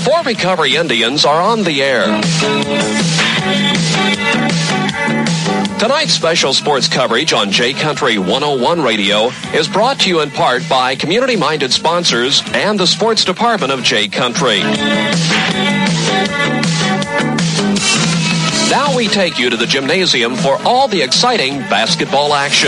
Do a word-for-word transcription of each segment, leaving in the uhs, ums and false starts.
Fort Recovery Indians are on the air. Tonight's special sports coverage on J Country one oh one Radio is brought to you in part by community-minded sponsors and the sports department of J Country. Now we take you to the gymnasium for all the exciting basketball action.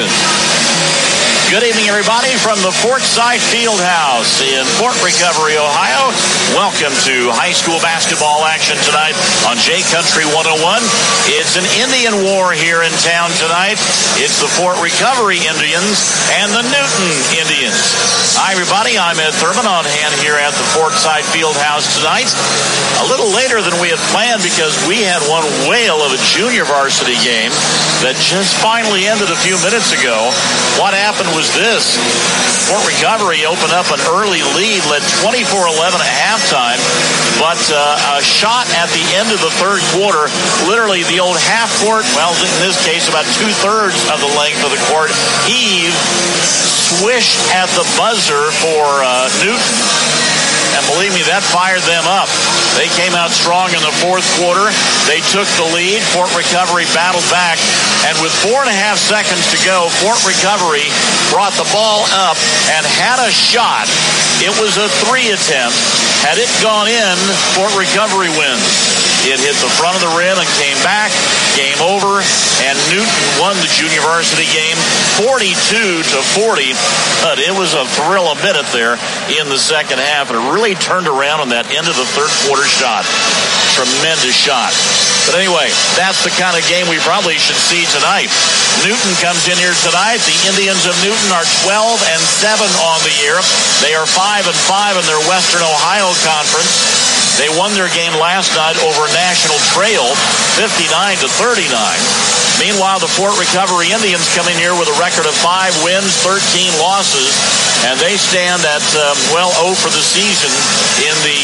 Good evening, everybody, from the Fortside Fieldhouse in Fort Recovery, Ohio. Welcome to high school basketball action tonight on J Country one oh one. It's an Indian war here in town tonight. It's the Fort Recovery Indians and the Newton Indians. Hi, everybody. I'm Ed Thurman on hand here at the Fortside Fieldhouse tonight. A little later than we had planned because we had one whale of a junior varsity game that just finally ended a few minutes ago. What happened was this. Fort Recovery opened up an early lead, led twenty-four eleven at halftime, but uh, a shot at the end of the third quarter, literally the old half court, well, in this case, about two-thirds of the length of the court, heave, swished at the buzzer for uh, Newton. And believe me, that fired them up. They came out strong in the fourth quarter. They took the lead. Fort Recovery battled back. And with four and a half seconds to go, Fort Recovery brought the ball up and had a shot. It was a three attempt. Had it gone in, Fort Recovery wins. It hit the front of the rim and came back. Game over. And Newton won the junior varsity game forty-two to forty. But it was a thrill a minute there in the second half. And it really turned around on that end of the third quarter shot. Tremendous shot. But anyway, that's the kind of game we probably should see tonight. Newton comes in here tonight. The Indians of Newton are twelve and seven on the year. They are five and five in their Western Ohio Conference. They won their game last night over National Trail, fifty-nine to thirty-nine. Meanwhile, the Fort Recovery Indians come in here with a record of five wins, thirteen losses, and they stand at, um, well, oh for the season in the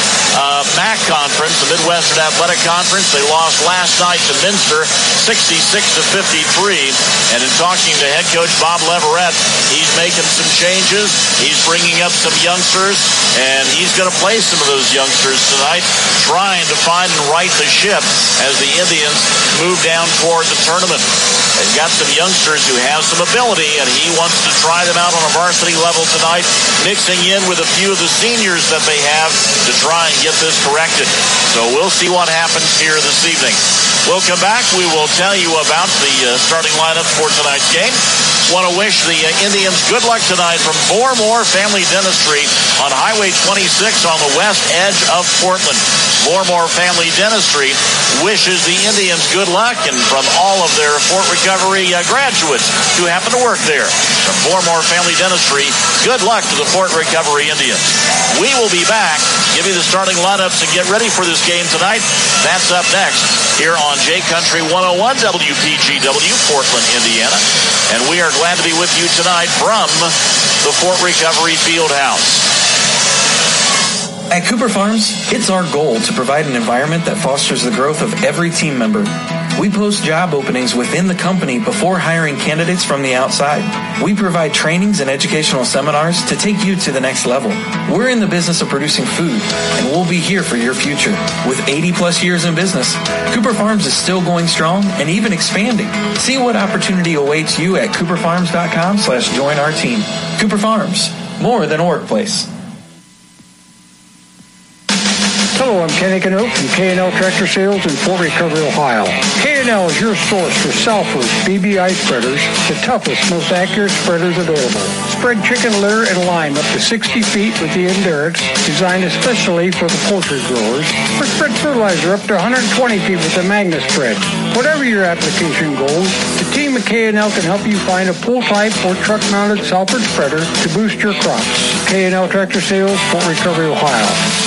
uh, M A C Conference, the Midwestern Athletic Conference. They lost last night to Minster, sixty-six to fifty-three. And in talking to head coach Bob Leverett, he's making some changes. He's bringing up some youngsters, and he's going to play some of those youngsters tonight, trying to find and right the ship as the Indians move down toward the tournament. They've got some youngsters who have some ability, and he wants to try them out on a varsity level tonight, mixing in with a few of the seniors that they have to try and get this corrected. So we'll see what happens here this evening. We'll come back. We will tell you about the uh, starting lineup for tonight's game. Want to wish the uh, Indians good luck tonight from Vormore Family Dentistry on Highway twenty-six on the west edge of Portland. Vormore Family Dentistry wishes the Indians good luck, and from all of their Fort Recovery uh, graduates who happen to work there. From Vormore Family Dentistry, good luck to the Fort Recovery Indians. We will be back, give you the starting lineups, and get ready for this game tonight. That's up next here on J Country one oh one W P G W, Portland, Indiana. And we are glad to be with you tonight from the Fort Recovery Fieldhouse. At Cooper Farms, it's our goal to provide an environment that fosters the growth of every team member. We post job openings within the company before hiring candidates from the outside. We provide trainings and educational seminars to take you to the next level. We're in the business of producing food, and we'll be here for your future. With eighty plus years in business, Cooper Farms is still going strong and even expanding. See what opportunity awaits you at cooperfarms.com slash join our team. Cooper Farms, more than a workplace. Hello, I'm Kenny Canoe from K and L Tractor Sales in Fort Recovery, Ohio. K and L is your source for Salford B B I spreaders, the toughest, most accurate spreaders available. Spread chicken litter and lime up to sixty feet with the Endurance, designed especially for the poultry growers. Or spread fertilizer up to one hundred twenty feet with the Magna Spread. Whatever your application goals, the team at K and L can help you find a pull-type or truck-mounted Salford spreader to boost your crops. K and L Tractor Sales, Fort Recovery, Ohio.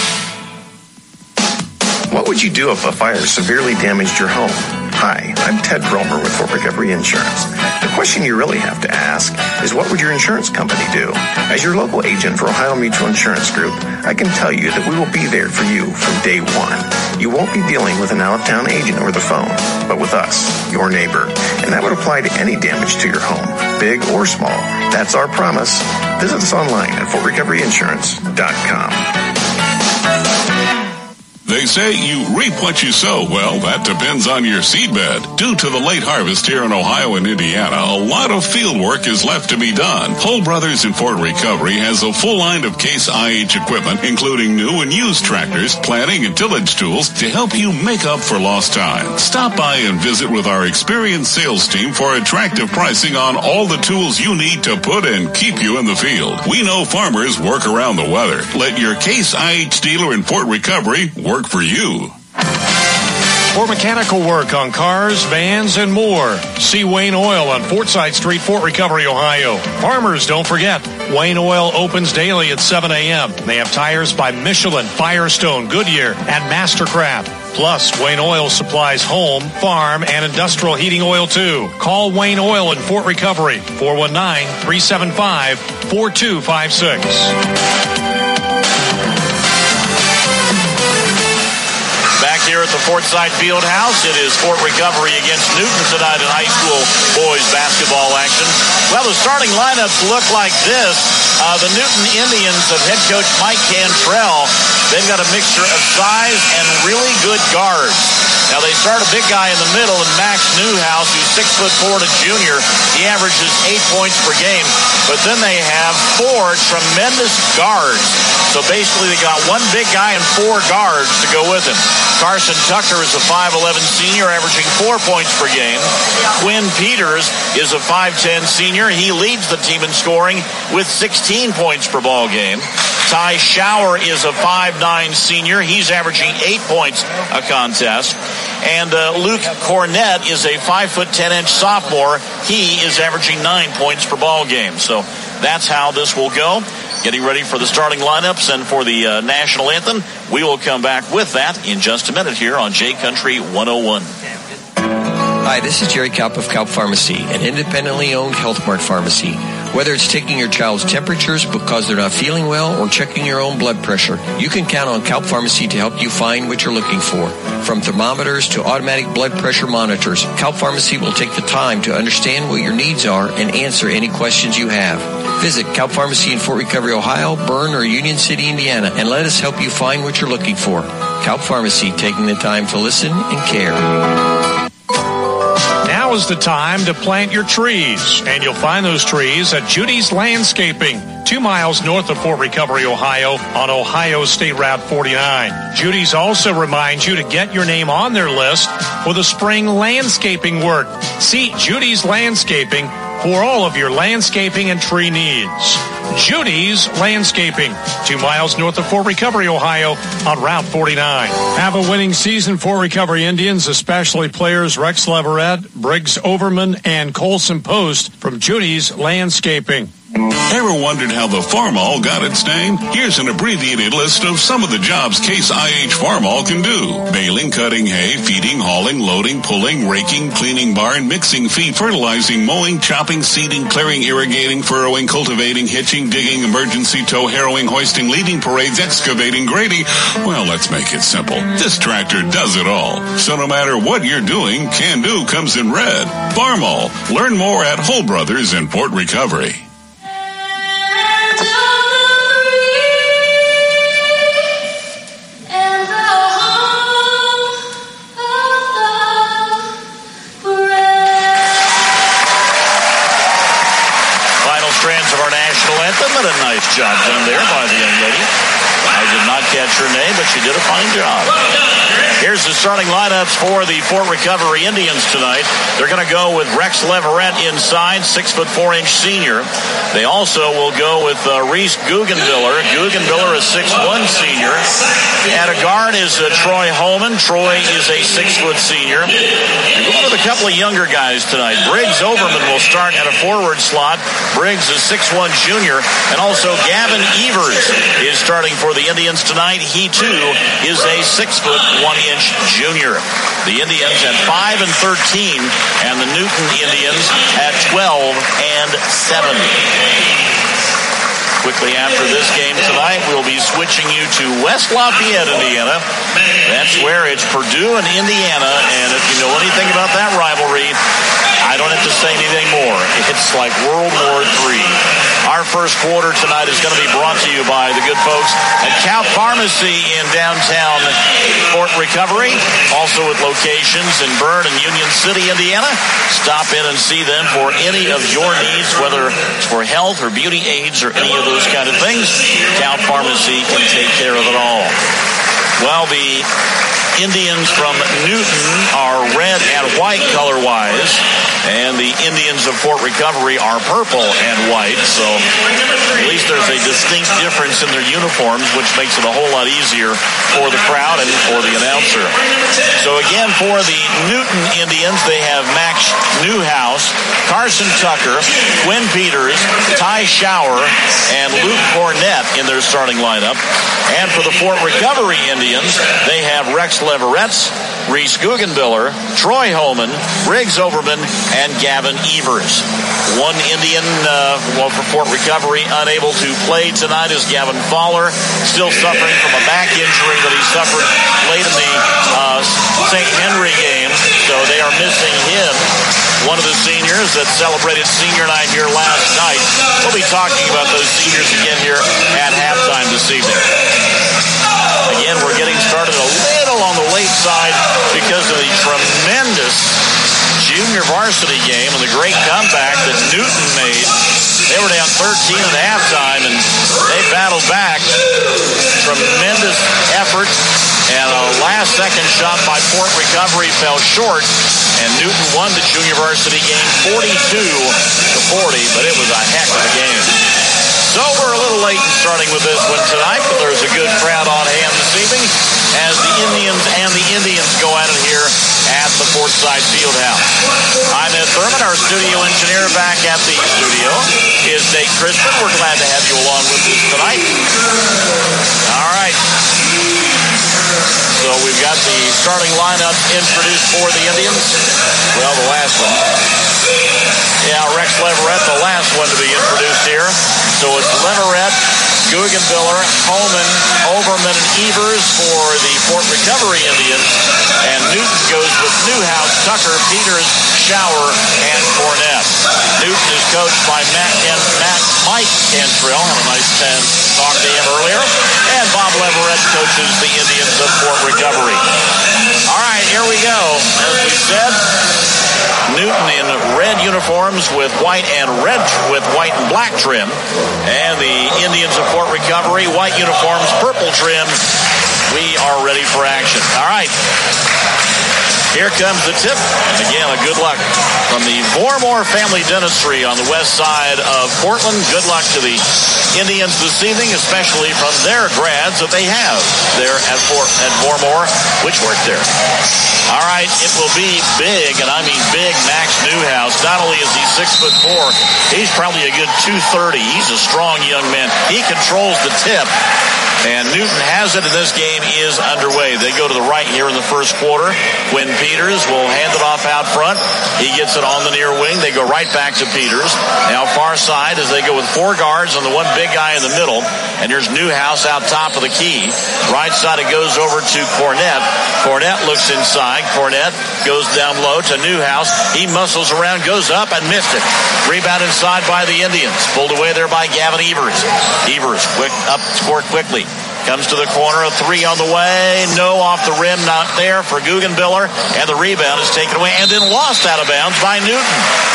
What would you do if a fire severely damaged your home? Hi, I'm Ted Romer with Fort Recovery Insurance. The question you really have to ask is, what would your insurance company do? As your local agent for Ohio Mutual Insurance Group, I can tell you that we will be there for you from day one. You won't be dealing with an out-of-town agent over the phone, but with us, your neighbor. And that would apply to any damage to your home, big or small. That's our promise. Visit us online at fort recovery insurance dot com. They say you reap what you sow. Well, that depends on your seedbed. Due to the late harvest here in Ohio and Indiana, a lot of field work is left to be done. Hull Brothers in Fort Recovery has a full line of Case I H equipment, including new and used tractors, planting and tillage tools to help you make up for lost time. Stop by and visit with our experienced sales team for attractive pricing on all the tools you need to put and keep you in the field. We know farmers work around the weather. Let your Case I H dealer in Fort Recovery work for you. For mechanical work on cars, vans, and more, see Wayne Oil on Fortside Street, Fort Recovery, Ohio. Farmers, don't forget, Wayne Oil opens daily at seven a.m. They have tires by Michelin, Firestone, Goodyear, and Mastercraft. Plus, Wayne Oil supplies home, farm, and industrial heating oil, too. Call Wayne Oil in Fort Recovery, four one nine, three seven five, four two five six. Back here at the Fortside Field House, it is Fort Recovery against Newton tonight in high school boys basketball action. Well, the starting lineups look like this. Uh, the Newton Indians of head coach Mike Cantrell, they've got a mixture of size and really good guards. Now, they start a big guy in the middle, and Max Newhouse, who's six foot four to junior, he averages eight points per game. But then they have four tremendous guards. So basically, they got one big guy and four guards to go with him. Carson Tucker is a five eleven senior, averaging four points per game. Quinn Peters is a five ten senior. He leads the team in scoring with sixteen points per ball game. Ty Schauer is a five nine senior. He's averaging eight points a contest. And uh, Luke Cornett is a five foot ten inch sophomore. He is averaging nine points per ball game. So that's how this will go. Getting ready for the starting lineups and for the uh, national anthem. We will come back with that in just a minute here on J Country one oh one. Hi, this is Jerry Kaup of Kaup Pharmacy, an independently owned Health Mart pharmacy. Whether it's taking your child's temperatures because they're not feeling well or checking your own blood pressure, you can count on Kaup Pharmacy to help you find what you're looking for. From thermometers to automatic blood pressure monitors, Kaup Pharmacy will take the time to understand what your needs are and answer any questions you have. Visit Kaup Pharmacy in Fort Recovery, Ohio, Bern, or Union City, Indiana, and let us help you find what you're looking for. Kaup Pharmacy, taking the time to listen and care. Now is the time to plant your trees, and you'll find those trees at Judy's Landscaping, two miles north of Fort Recovery, Ohio, on Ohio State Route forty-nine. Judy's also reminds you to get your name on their list for the spring landscaping work. See Judy's Landscaping for all of your landscaping and tree needs. Judy's Landscaping, two miles north of Fort Recovery, Ohio, on Route forty-nine. Have a winning season, Fort Recovery Indians, especially players Rex Leverett, Briggs Overman, and Colson Post from Judy's Landscaping. Ever wondered how the Farmall got its name? Here's an abbreviated list of some of the jobs Case I H Farmall can do. Baling, cutting hay, feeding, hauling, loading, pulling, raking, cleaning barn, mixing feed, fertilizing, mowing, chopping, seeding, clearing, irrigating, furrowing, cultivating, hitching, digging, emergency tow, harrowing, hoisting, leading parades, excavating, grading. Well, let's make it simple. This tractor does it all. So no matter what you're doing, Can Do comes in red. Farmall. Learn more at Hull Brothers in Fort Recovery. And a nice job done there by the young lady. I did not catch her name, but she did a fine job. Here's the starting lineups for the Fort Recovery Indians tonight. They're going to go with Rex Leverett inside, six foot four inch senior. They also will go with uh, Reese Guggenbiller. Guggenbiller is six one senior. At a guard is uh, Troy Holman. Troy is a six foot senior. We're going with a couple of younger guys tonight. Briggs Overman will start at a forward slot. Briggs is six one junior. And also Gavin Evers is starting for the Indians tonight. He too is a six foot one inch junior. The Indians at five and thirteen, and the Newton Indians at twelve and seven. Quickly after this game tonight, we'll be switching you to West Lafayette, Indiana. That's where it's Purdue and Indiana, and if you know anything about that rivalry, I don't have to say anything more. It's like World War Three. Our first first quarter tonight is going to be brought to you by the good folks at Cow Pharmacy in downtown Fort Recovery. Also with locations in Bern and Union City, Indiana. Stop in and see them for any of your needs, whether it's for health or beauty aids or any of those kind of things. Cow Pharmacy can take care of it all. Well, the Indians from Newton are red and white color-wise, and the Indians of Fort Recovery are purple and white, so at least there's a distinct difference in their uniforms, which makes it a whole lot easier for the crowd and for the announcer. So again, for the Newton Indians, they have Max Newhouse, Carson Tucker, Quinn Peters, Ty Shower, and Luke Cornett in their starting lineup. And for the Fort Recovery Indians, they have Rex Leveretts, Reese Guggenbiller, Troy Holman, Riggs Overman, and Gavin Evers. One Indian uh, well, for Fort Recovery unable to play tonight is Gavin Fowler, still suffering from a back injury that he suffered late in the uh, Saint Henry game, so they are missing him. One of the seniors that celebrated senior night here last night. We'll be talking about those seniors again here at halftime this evening. Again, we're getting started a little on the late side because of the tremendous junior varsity game and the great comeback that Newton made. They were down thirteen at halftime, and they battled back. Tremendous effort, and a last-second shot by Fort Recovery fell short, and Newton won the junior varsity game forty-two to forty, but it was a heck of a game. So we're a little late in starting with this one tonight, but there's a good crowd on hand this evening as the Indians and the Indians go at it here at the Fortside Fieldhouse. I'm Ed Thurman. Our studio engineer back at the studio is Nate Crispin. We're glad to have you along with us tonight. All right. So we've got the starting lineup introduced for the Indians. Well, the last one. Yeah, Rex Leverett, the last one to be introduced here. So it's Leverett, Guggenbiller, Holman, Overman, and Evers for the Fort Recovery Indians. And Newton goes with Newhouse, Tucker, Peters, Shower, and Cornett. Newton is coached by Matt and Matt Mike Cantrell. Had a nice ten talk to him earlier. And Bob Leverett coaches the Indians of Fort Recovery. All right, here we go. As we said, Newton in red uniforms with white and red with white and black trim, and the Indians of Fort Recovery white uniforms, purple trim. We are ready for action. All right. Here comes the tip. And again, a good luck from the Vormore Family Dentistry on the west side of Portland. Good luck to the Indians this evening, especially from their grads that they have there at Fort at Vormore, which work there. All right, it will be big, and I mean big, Max Newhouse. Not only is he six foot four, he's probably a good two thirty. He's a strong young man. He controls the tip. And Newton has it, and this game is underway. They go to the right here in the first quarter. Quinn Peters will hand it off out front. He gets it on the near wing. They go right back to Peters. Now far side as they go with four guards and the one big guy in the middle. And there's Newhouse out top of the key. Right side it goes over to Cornett. Cornett looks inside. Cornett goes down low to Newhouse. He muscles around, goes up, and missed it. Rebound inside by the Indians. Pulled away there by Gavin Evers. Evers quick up, score quickly. Comes to the corner, a three on the way. No, off the rim, not there for Guggenbiller. And the rebound is taken away and then lost out of bounds by Newton.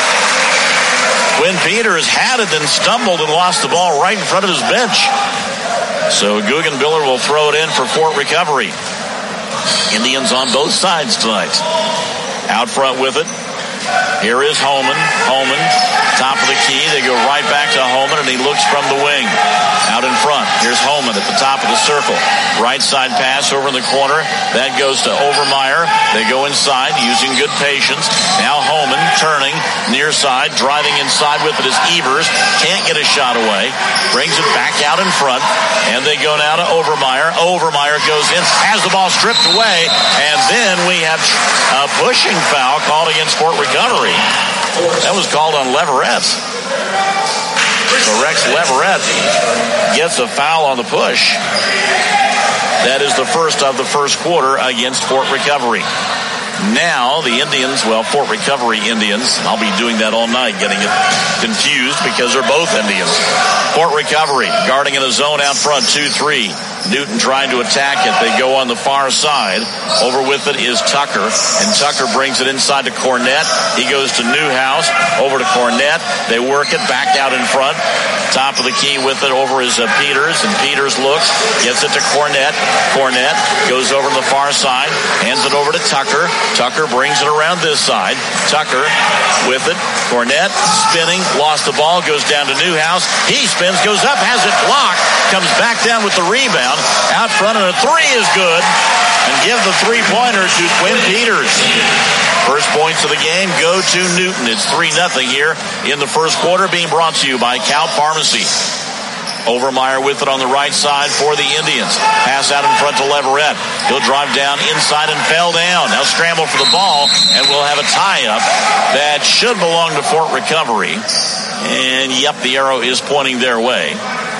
Quinn Peters had it, then stumbled and lost the ball right in front of his bench. So Guggenbiller will throw it in for Fort Recovery. Indians on both sides tonight. Out front with it. Here is Holman. Holman, top of the key. They go right back to Holman, and he looks from the wing. Out in front. Here's Holman at the top of the circle. Right side pass over in the corner. That goes to Overmeyer. They go inside using good patience. Now Holman turning near side, driving inside with it is Evers. Can't get a shot away. Brings it back out in front. And they go now to Overmeyer. Overmeyer goes in, has the ball stripped away. And then we have a pushing foul called against Fort Recovery. That was called on Leverett. So Rex Leverett gets a foul on the push. That is the first of the first quarter against Fort Recovery. Now the Indians, well, Fort Recovery Indians, I'll be doing that all night, getting it confused because they're both Indians. Fort Recovery guarding in a zone out front, two three. Newton trying to attack it. They go on the far side. Over with it is Tucker, and Tucker brings it inside to Cornett. He goes to Newhouse, over to Cornett. They work it back out in front. Top of the key with it over is uh, Peters, and Peters looks, gets it to Cornett. Cornett goes over to the far side, hands it over to Tucker. Tucker brings it around this side. Tucker with it. Cornett spinning, lost the ball, goes down to Newhouse. He spins, goes up, has it blocked, comes back down with the rebound. Out front, and a three is good. And give the three-pointer to Quinn Peters. First points of the game go to Newton. It's three nothing here in the first quarter, being brought to you by Cow Pharmacy. Overmeyer with it on the right side for the Indians. Pass out in front to Leverett. He'll drive down inside and fell down. Now scramble for the ball, and we'll have a tie-up that should belong to Fort Recovery. And, yep, the arrow is pointing their way.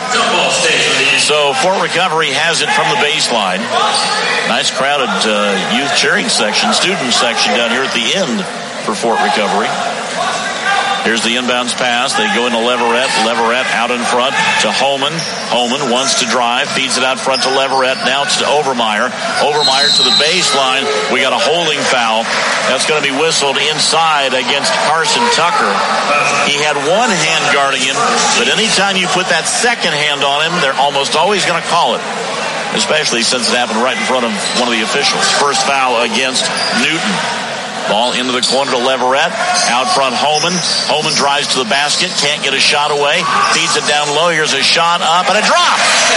So Fort Recovery has it from the baseline. Nice crowded uh, youth cheering section, student section down here at the end for Fort Recovery. Here's the inbounds pass. They go into Leverett. Leverett out in front to Holman. Holman wants to drive, feeds it out front to Leverett. Now it's to Overmeyer. Overmeyer to the baseline. We got a holding foul. That's going to be whistled inside against Carson Tucker. He had one hand guarding him, but anytime you put that second hand on him, they're almost always going to call it, especially since it happened right in front of one of the officials. First foul against Newton. Ball into the corner to Leverett. Out front, Holman. Holman drives to the basket. Can't get a shot away. Feeds it down low. Here's a shot up and a drop.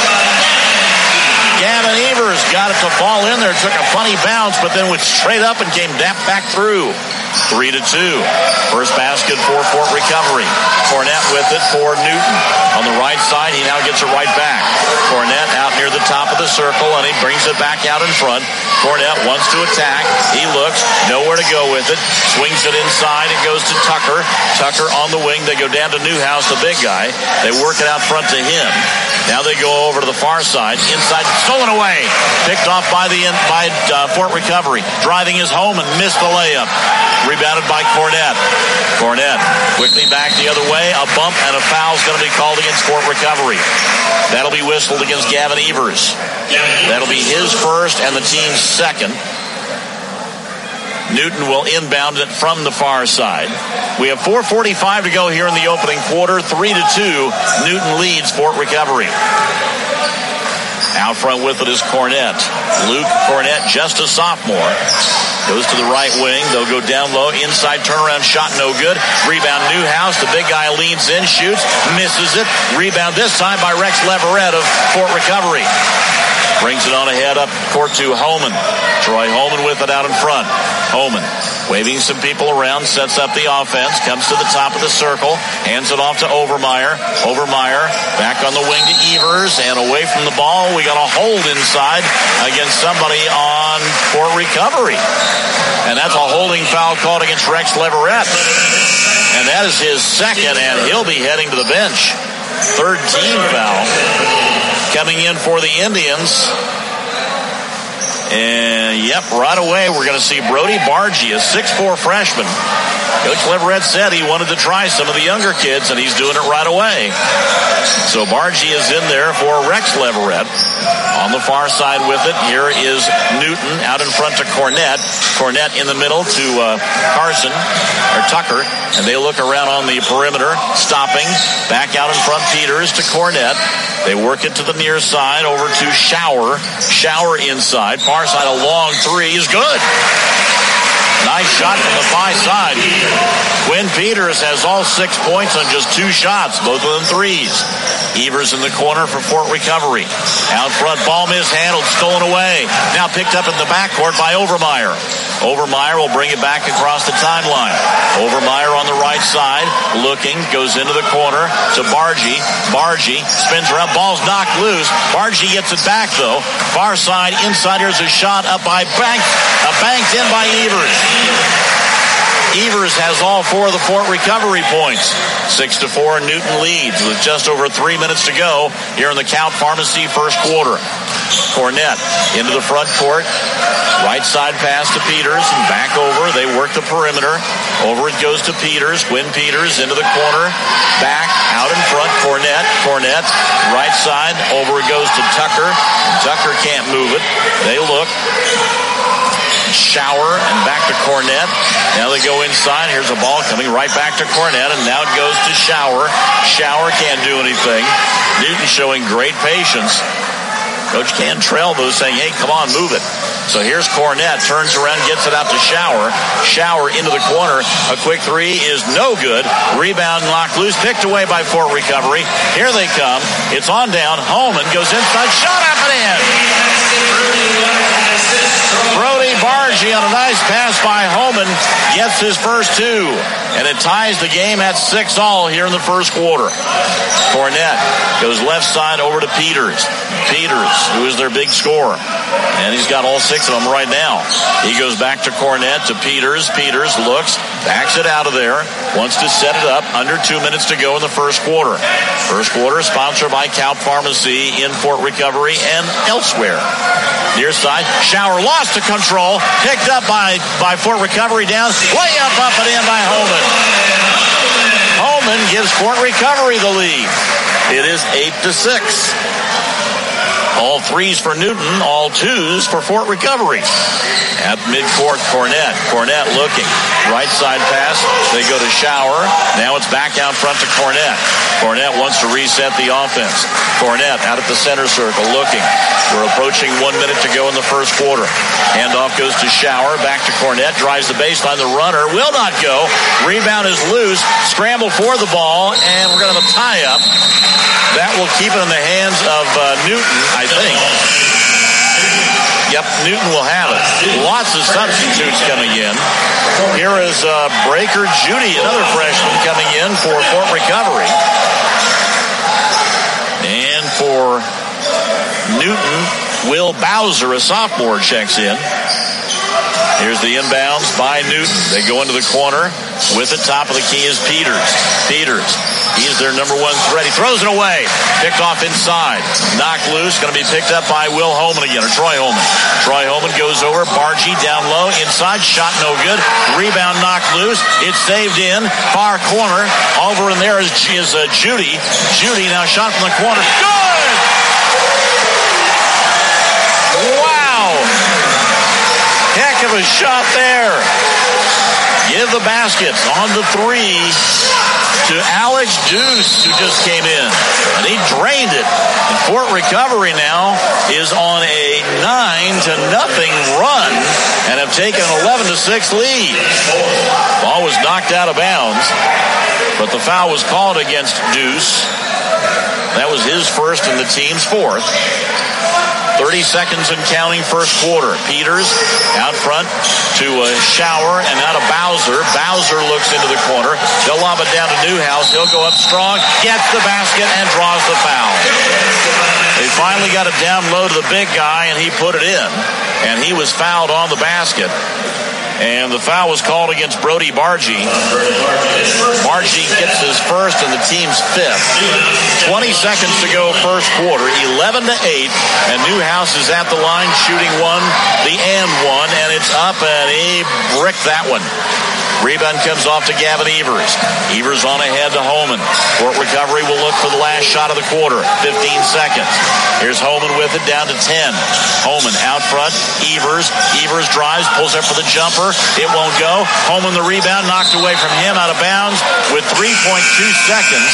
Gavin Evers got it to fall in there. Took a funny bounce, but then went straight up and came back through. Three to two. First basket for Fort Recovery. Cornett with it for Newton. On the right side, he now gets it right back. Cornett out near the top of the circle, and he brings it back out in front. Cornett wants to attack. He looks, nowhere to go with it. Swings it inside. It goes to Tucker. Tucker on the wing. They go down to Newhouse, the big guy. They work it out front to him. Now they go over to the far side. Inside, stolen away. Picked off by the by uh, Fort Recovery. Driving is home and missed the layup. Rebounded by Cornett. Cornett quickly back the other way. A bump and a foul is going to be called against Fort Recovery. That'll be whistled against Gavin Evers. That'll be his first and the team's second. Newton will inbound it from the far side. We have four forty-five to go here in the opening quarter. Three to two. Newton leads Fort Recovery. Out front with it is Cornett. Luke Cornett, just a sophomore. Goes to the right wing. They'll go down low. Inside turnaround shot, no good. Rebound Newhouse. The big guy leans in, shoots, misses it. Rebound this time by Rex Leverett of Fort Recovery. Brings it on ahead up court to Holman. Troy Holman with it out in front. Holman waving some people around, sets up the offense, comes to the top of the circle, hands it off to Overmeyer. Overmeyer back on the wing to Evers, and away from the ball. We got a hold inside against somebody on Fort Recovery. And that's a holding foul called against Rex Leverett. And that is his second, and he'll be heading to the bench. Third team foul coming in for the Indians. And, yep, right away we're going to see Brody Bargy, a six foot four freshman. Coach Leverett said he wanted to try some of the younger kids, and he's doing it right away. So Bargy is in there for Rex Leverett. On the far side with it, here is Newton out in front to Cornett. Cornett in the middle to uh, Carson, or Tucker, and they look around on the perimeter, stopping. Back out in front, Peters to Cornett. They work it to the near side, over to Shower. Shower inside. Far side, a long three is good. Nice shot from the far side. Quinn Peters has all six points on just two shots, both of them threes. Evers in the corner for Fort Recovery. Out front, ball mishandled, stolen away. Now picked up in the backcourt by Overmeyer. Overmeyer will bring it back across the timeline. Overmeyer on the right side, looking, goes into the corner to Bargy. Bargy spins around, ball's knocked loose. Bargy gets it back, though. Far side, inside, here's a shot up by Banks. A banked in by Evers. Evers has all four of the Fort Recovery points. Six to four, Newton leads with just over three minutes to go here in the Count Pharmacy first quarter. Cornett into the front court. Right side pass to Peters and back over. They work the perimeter. Over it goes to Peters. Quinn Peters into the corner. Back out in front. Cornett. Cornett. Right side. Over it goes to Tucker. Tucker can't move it. They look. Shower and back to Cornett. Now they go inside. Here's a ball coming right back to Cornett, and now it goes to Shower. Shower can't do anything. Newton showing great patience. Coach Cantrell, though, saying, hey, come on, move it. So here's Cornett, turns around, gets it out to Shower. Shower into the corner. A quick three is no good. Rebound knocked loose, picked away by Fort Recovery. Here they come. It's on down. Holman goes inside, shot up and in. Brody Bargy on a nice pass by Holman gets his first two. And it ties the game at six all here in the first quarter. Cornett goes left side over to Peters. Peters, who is their big scorer. And he's got all six of them right now. He goes back to Cornett, to Peters. Peters looks, backs it out of there, wants to set it up. Under two minutes to go in the first quarter. First quarter sponsored by Calp Pharmacy in Fort Recovery and elsewhere. Near side, Shower lost to control. Picked up by, by Fort Recovery down. Way up, up and in by Holman. Holman gives Fort Recovery the lead. It is eight to six. All threes for Newton, all twos for Fort Recovery. At midcourt, Cornett. Cornett looking. Right side pass. They go to Shower. Now it's back out front to Cornett. Cornett wants to reset the offense. Cornett out at the center circle looking. We're approaching one minute to go in the first quarter. Handoff goes to Shower. Back to Cornett. Drives the baseline. The runner will not go. Rebound is loose. Scramble for the ball. And we're going to have a tie-up. That will keep it in the hands of uh, Newton, I think. Yep, Newton will have it. Lots of substitutes coming in. Here is uh, Breaker Judy, another freshman coming in for Fort Recovery. And for Newton, Will Bowser, a sophomore, checks in. Here's the inbounds by Newton. They go into the corner. With the top of the key is Peters. Peters. He's their number one threat. He throws it away. Picked off inside. Knocked loose. Going to be picked up by Will Holman again, or Troy Holman. Troy Holman goes over. Bargy down low. Inside. Shot no good. Rebound knocked loose. It's saved in. Far corner. Over in there is, is uh, Judy. Judy now shot from the corner. Good! Wow! Heck of a shot there. Give the baskets on the three to Alex Deuce, who just came in. And he drained it. And Fort Recovery now is on a nine to nothing run and have taken an eleven to six lead. Ball was knocked out of bounds, but the foul was called against Deuce. That was his first and the team's fourth. thirty seconds and counting first quarter. Peters out front to a Shower and out of Bowser. Bowser looks into the corner. They'll lob it down to Newhouse. He'll go up strong, gets the basket, and draws the foul. They finally got it down low to the big guy, and he put it in. And he was fouled on the basket. And the foul was called against Brody Bargy. Bargy gets his first and the team's fifth. twenty seconds to go first quarter, eleven to eight. And Newhouse is at the line shooting one, the and one, and it's up and he bricked that one. Rebound comes off to Gavin Evers. Evers on ahead to Holman. Fort Recovery will look for the last shot of the quarter. fifteen seconds. Here's Holman with it down to ten. Holman out front. Evers. Evers drives, pulls up for the jumper. It won't go. Holman the rebound, knocked away from him, out of bounds with three point two seconds.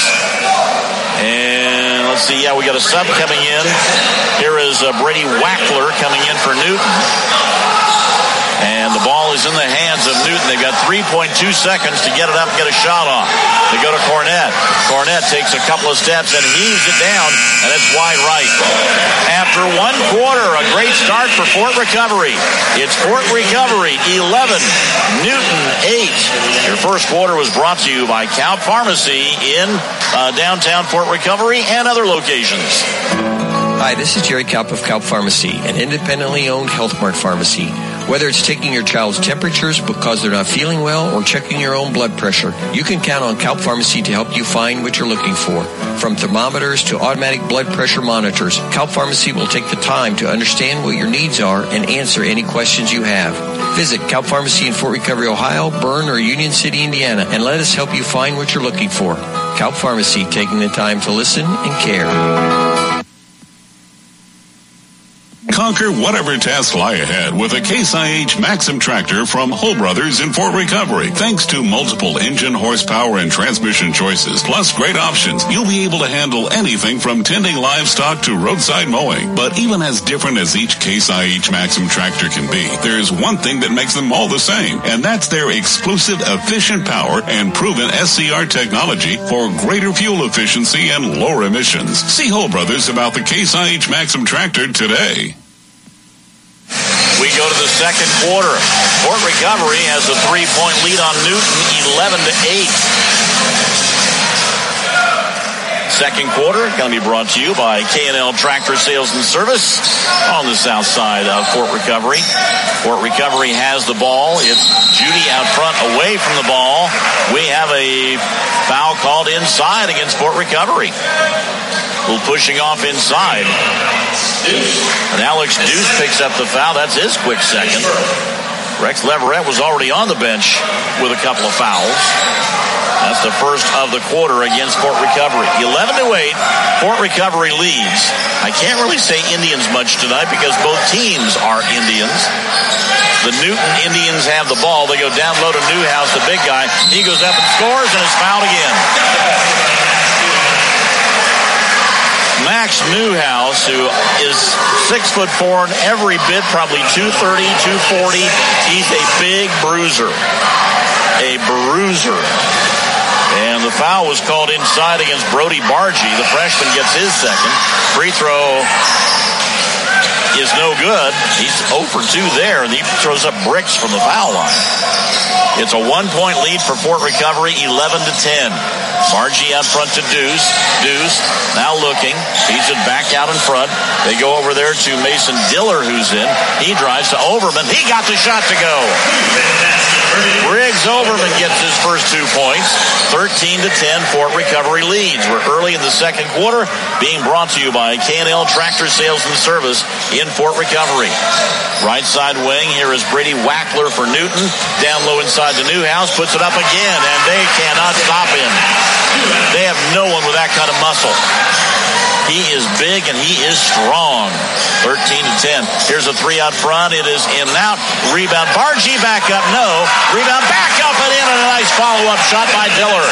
And let's see, yeah, we got a sub coming in. Here is uh, Brady Wackler coming in for Newton. And the ball is in the hands of Newton. They've got three point two seconds to get it up and get a shot off. They go to Cornett. Cornett takes a couple of steps and heaves it down, and it's wide right. After one quarter, a great start for Fort Recovery. It's Fort Recovery eleven, Newton eight. Your first quarter was brought to you by Calp Pharmacy in uh, downtown Fort Recovery and other locations. Hi, this is Jerry Calp of Calp Pharmacy, an independently owned Health Mart pharmacy. Whether it's taking your child's temperatures because they're not feeling well or checking your own blood pressure, you can count on Kalp Pharmacy to help you find what you're looking for. From thermometers to automatic blood pressure monitors, Kalp Pharmacy will take the time to understand what your needs are and answer any questions you have. Visit Kalp Pharmacy in Fort Recovery, Ohio, Bern, or Union City, Indiana, and let us help you find what you're looking for. Kalp Pharmacy, taking the time to listen and care. Conquer whatever tasks lie ahead with a Case I H Maxim tractor from Hull Brothers in Fort Recovery. Thanks to multiple engine horsepower and transmission choices, plus great options, you'll be able to handle anything from tending livestock to roadside mowing. But even as different as each Case I H Maxim tractor can be, there's one thing that makes them all the same, and that's their exclusive efficient power and proven S C R technology for greater fuel efficiency and lower emissions. See Hull Brothers about the Case I H Maxim tractor today. We go to the second quarter. Fort Recovery has a three-point lead on Newton, eleven to eight. Second quarter going to be brought to you by K and L Tractor Sales and Service on the south side of Fort Recovery. Fort Recovery has the ball. It's Judy out front away from the ball. We have a foul called inside against Fort Recovery. A little pushing off inside. And Alex Deuce picks up the foul. That's his quick second. Rex Leverett was already on the bench with a couple of fouls. That's the first of the quarter against Fort Recovery. eleven to eight, Fort Recovery leads. I can't really say Indians much tonight because both teams are Indians. The Newton Indians have the ball. They go down low to Newhouse, the big guy. He goes up and scores and is fouled again. Max Newhouse, who is six foot four and every bit probably two thirty, two forty. He's a big bruiser. A bruiser. And the foul was called inside against Brody Bargy. The freshman gets his second. Free throw is no good. He's zero for two there, and he throws up bricks from the foul line. It's a one-point lead for Fort Recovery, eleven to ten. Bargy out front to Deuce. Deuce now looking. Feeds it back out in front. They go over there to Mason Diller, who's in. He drives to Overman. He got the shot to go. Briggs Overman gets his first two points. thirteen to ten, Fort Recovery leads. We're early in the second quarter, being brought to you by K and L Tractor Sales and Service in Fort Recovery. Right side wing, here is Brady Wackler for Newton. Down low inside to Newhouse, puts it up again, and they cannot stop him. They have no one with that kind of muscle. He is big and he is strong. thirteen to ten. Here's a three out front. It is in and out. Rebound. Bargy back up. No. Rebound back up and in. And a nice follow-up shot by Diller.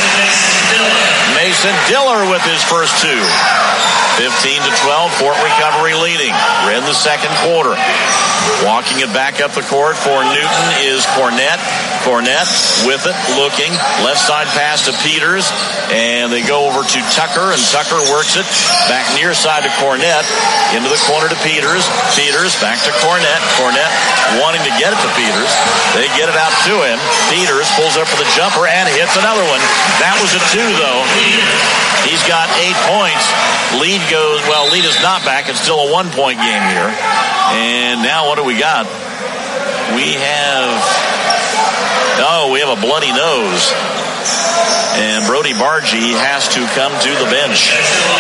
Mason Diller with his first two. fifteen to twelve. Fort Recovery leading. We're in the second quarter. Walking it back up the court for Newton is Cornett. Cornett with it, looking. Left side pass to Peters. And they go over to Tucker, and Tucker works it back near side to Cornett. Into the corner to Peters. Peters back to Cornett. Cornett wanting to get it to Peters. They get it out to him. Peters pulls up for the jumper and hits another one. That was a two, though. He's got eight points. Lead goes, well, lead is not back. It's still a one-point game here. And now what do we got? We have, oh, we have a bloody nose. And Brody Bargy has to come to the bench.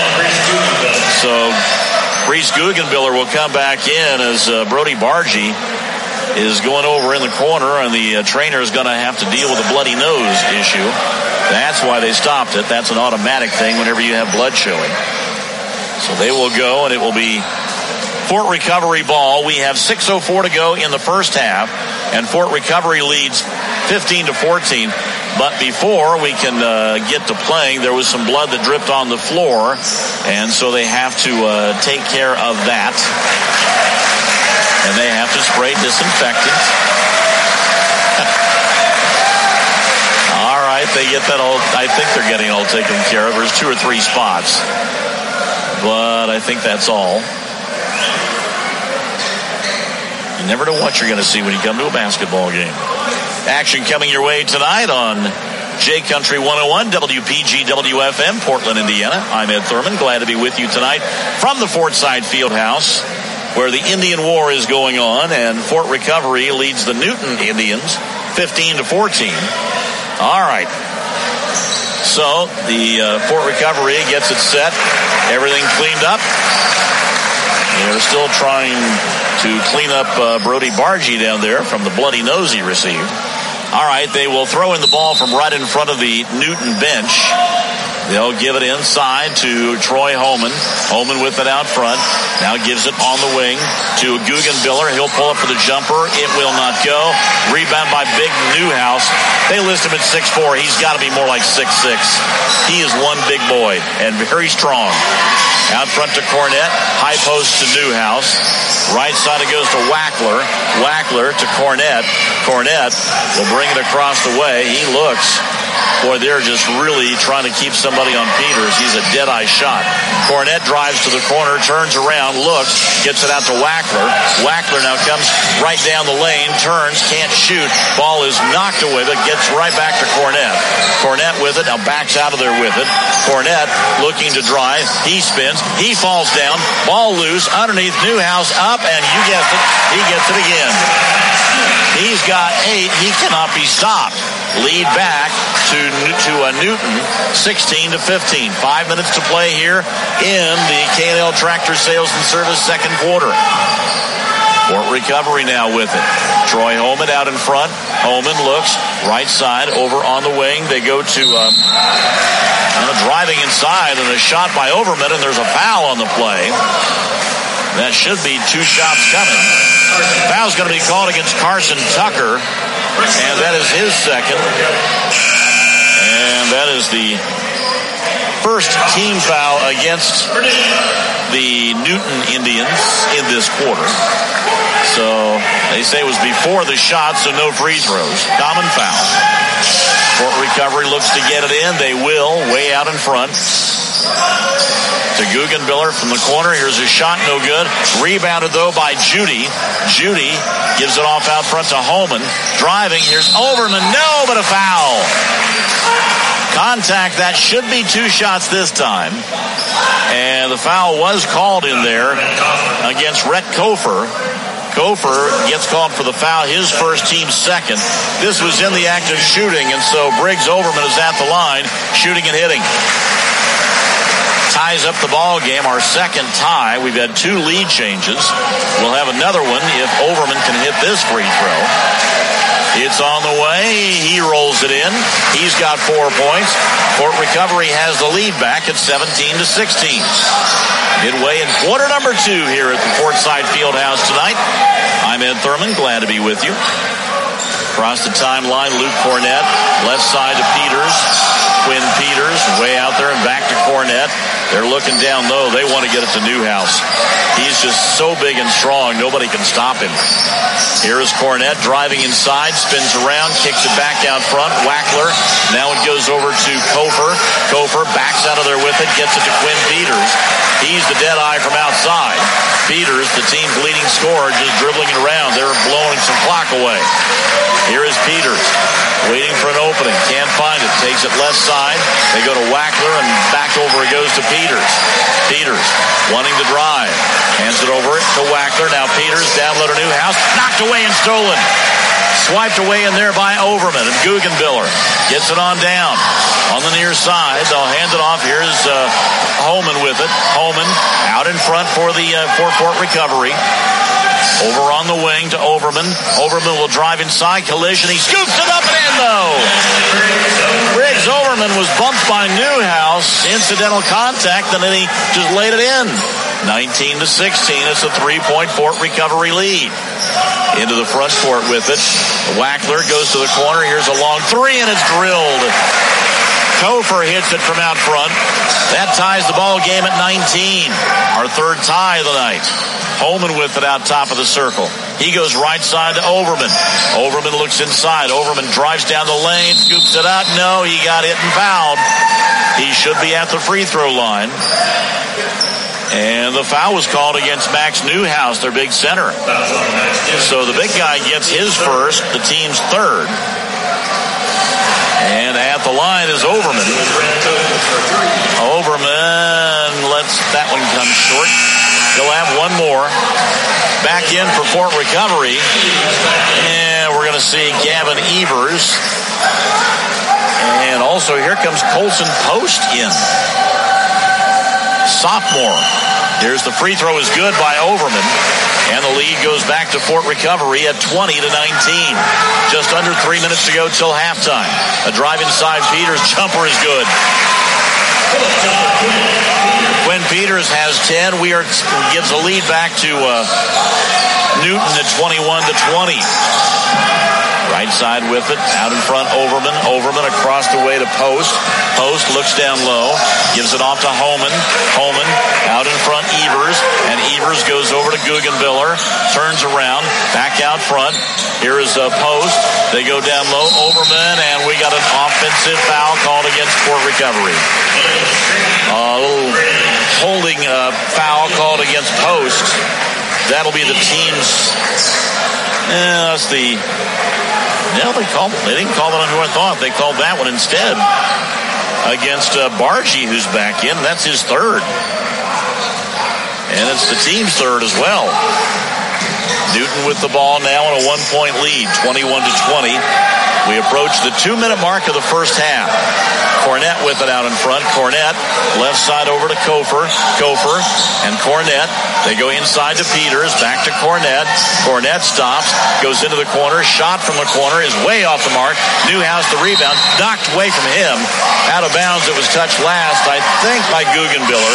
So Reese Guggenbiller will come back in as uh, Brody Bargy is going over in the corner, and the uh, trainer is going to have to deal with a bloody nose issue. That's why they stopped it. That's an automatic thing whenever you have blood showing. So they will go, and it will be Fort Recovery ball. We have six oh four to go in the first half, and Fort Recovery leads fifteen to fourteen. But before we can uh, get to playing, there was some blood that dripped on the floor, and so they have to uh, take care of that. And they have to spray disinfectant. All right, they get that all, I think they're getting all taken care of. There's two or three spots, but I think that's all. You never know what you're going to see when you come to a basketball game. Action coming your way tonight on J Country one oh one, W P G W F M, Portland, Indiana. I'm Ed Thurman. Glad to be with you tonight from the Fortside Fieldhouse where the Indian War is going on, and Fort Recovery leads the Newton Indians fifteen to fourteen. All right. So the uh, Fort Recovery gets it set, everything cleaned up. They're still trying to clean up uh, Brody Bargy down there from the bloody nose he received. All right, they will throw in the ball from right in front of the Newton bench. They'll give it inside to Troy Holman. Holman with it out front. Now gives it on the wing to Guggenbiller. He'll pull up for the jumper. It will not go. Rebound by Big Newhouse. They list him at six four. He's got to be more like six six. He is one big boy and very strong. Out front to Cornett. High post to Newhouse. Right side it goes to Wackler. Wackler to Cornett. Cornett will bring it across the way. He looks. Boy, they're just really trying to keep somebody on Peters. He's a dead-eye shot. Cornett drives to the corner, turns around, looks, gets it out to Wackler. Wackler now comes right down the lane, turns, can't shoot. Ball is knocked away, but gets right back to Cornett. Cornett with it, now backs out of there with it. Cornett looking to drive. He spins. He falls down. Ball loose underneath Newhouse, up, and you guessed it, he gets it again. He's got eight. He cannot be stopped. Lead back to to a Newton, sixteen to fifteen. Five minutes to play here in the K and L Tractor Sales and Service second quarter. Fort Recovery now with it. Troy Holman out in front. Holman looks right side over on the wing. They go to uh, uh, driving inside and a shot by Overman, and there's a foul on the play. That should be two shots coming. Foul's going to be called against Carson Tucker, and that is his second. And that is the first team foul against the Newton Indians in this quarter. So they say it was before the shot, so no free throws. Common foul. Fort Recovery looks to get it in. They will, way out in front. To Guggenbiller from the corner. Here's a shot, no good. Rebounded, though, by Judy. Judy gives it off out front to Holman. Driving, here's Overman. No, but a foul. Contact, that should be two shots this time. And the foul was called in there against Rhett Kofer. Kofer gets called for the foul, his first, team second. This was in the act of shooting, and so Briggs Overman is at the line, shooting and hitting. Ties up the ball game, our second tie. We've had two lead changes. We'll have another one if Overman can hit this free throw. It's on the way. He rolls it in. He's got four points. Fort Recovery has the lead back at seventeen to sixteen. Midway in quarter number two here at the Fortside Fieldhouse tonight. I'm Ed Thurman, glad to be with you. Across the timeline, Luke Cornett. Left side to Peters. Quinn Peters way out there and back to Cornett. They're looking down low. They want to get it to Newhouse. He's just so big and strong, nobody can stop him. Here is Cornett driving inside, spins around, kicks it back out front. Wackler. Now it goes over to Kofer. Kofer backs out of there with it, gets it to Quinn Peters. He's the dead eye from outside. Peters, the team's leading scorer, just dribbling it around. They're blowing some clock away. Here is Peters, waiting for an opening. Can't find it. Takes it left side. They go to Wackler, and back over it goes to Peters. Peters wanting to drive. Hands it over to Wackler. Now Peters down low to Newhouse. Knocked away and stolen. Swiped away in there by Overman. And Guggenbiller gets it on down. On the near side, they'll hand it off. Here's uh, Holman with it. Holman out in front for the uh, for Fort Recovery. Over on the wing to Overman. Overman will drive inside. Collision. He scoops it up and in, though. Briggs Overman was bumped by Newhouse. Incidental contact, and then he just laid it in. nineteen to sixteen. It's a three-point Fort Recovery lead. Into the front court with it. Wackler goes to the corner. Here's a long three, and it's drilled. Kofer hits it from out front. That ties the ball game at nineteen. Our third tie of the night. Holman with it out top of the circle. He goes right side to Overman. Overman looks inside. Overman drives down the lane, scoops it out. No, he got hit and fouled. He should be at the free throw line. And the foul was called against Max Newhouse, their big center. So the big guy gets his first, the team's third. And at the line is Overman. Overman lets that one come short. He'll have one more. Back in for Fort Recovery. And we're going to see Gavin Evers. And also here comes Colson Post in. Sophomore. Here's the free throw is good by Overman. And the lead goes back to Fort Recovery at twenty to nineteen. Just under three minutes to go till halftime. A drive inside Peters. Jumper is good. Quinn Peters has ten. Weir gives a lead back to uh, Newton at twenty-one to twenty. Right side with it. Out in front, Overman. Overman across the way to Post. Post looks down low. Gives it off to Holman. Holman out in front, Evers. And Evers goes over to Guggenbiller. Turns around. Back out front. Here is uh, Post. They go down low. Overman. And we got an offensive foul called against Fort Recovery. A uh, little holding uh, foul called against Post. That'll be the team's... Yeah, that's the... No, they called. They didn't call it on who I thought. They called that one instead against uh, Bargy, who's back in. That's his third. And it's the team's third as well. Newton with the ball now on a one-point lead, twenty-one to twenty. We approach the two-minute mark of the first half. Cornett with it out in front. Cornett, left side over to Kofer. Kofer and Cornett. They go inside to Peters. Back to Cornett. Cornett stops. Goes into the corner. Shot from the corner is way off the mark. Newhouse the rebound. Knocked away from him. Out of bounds. It was touched last, I think, by Guggenbiller.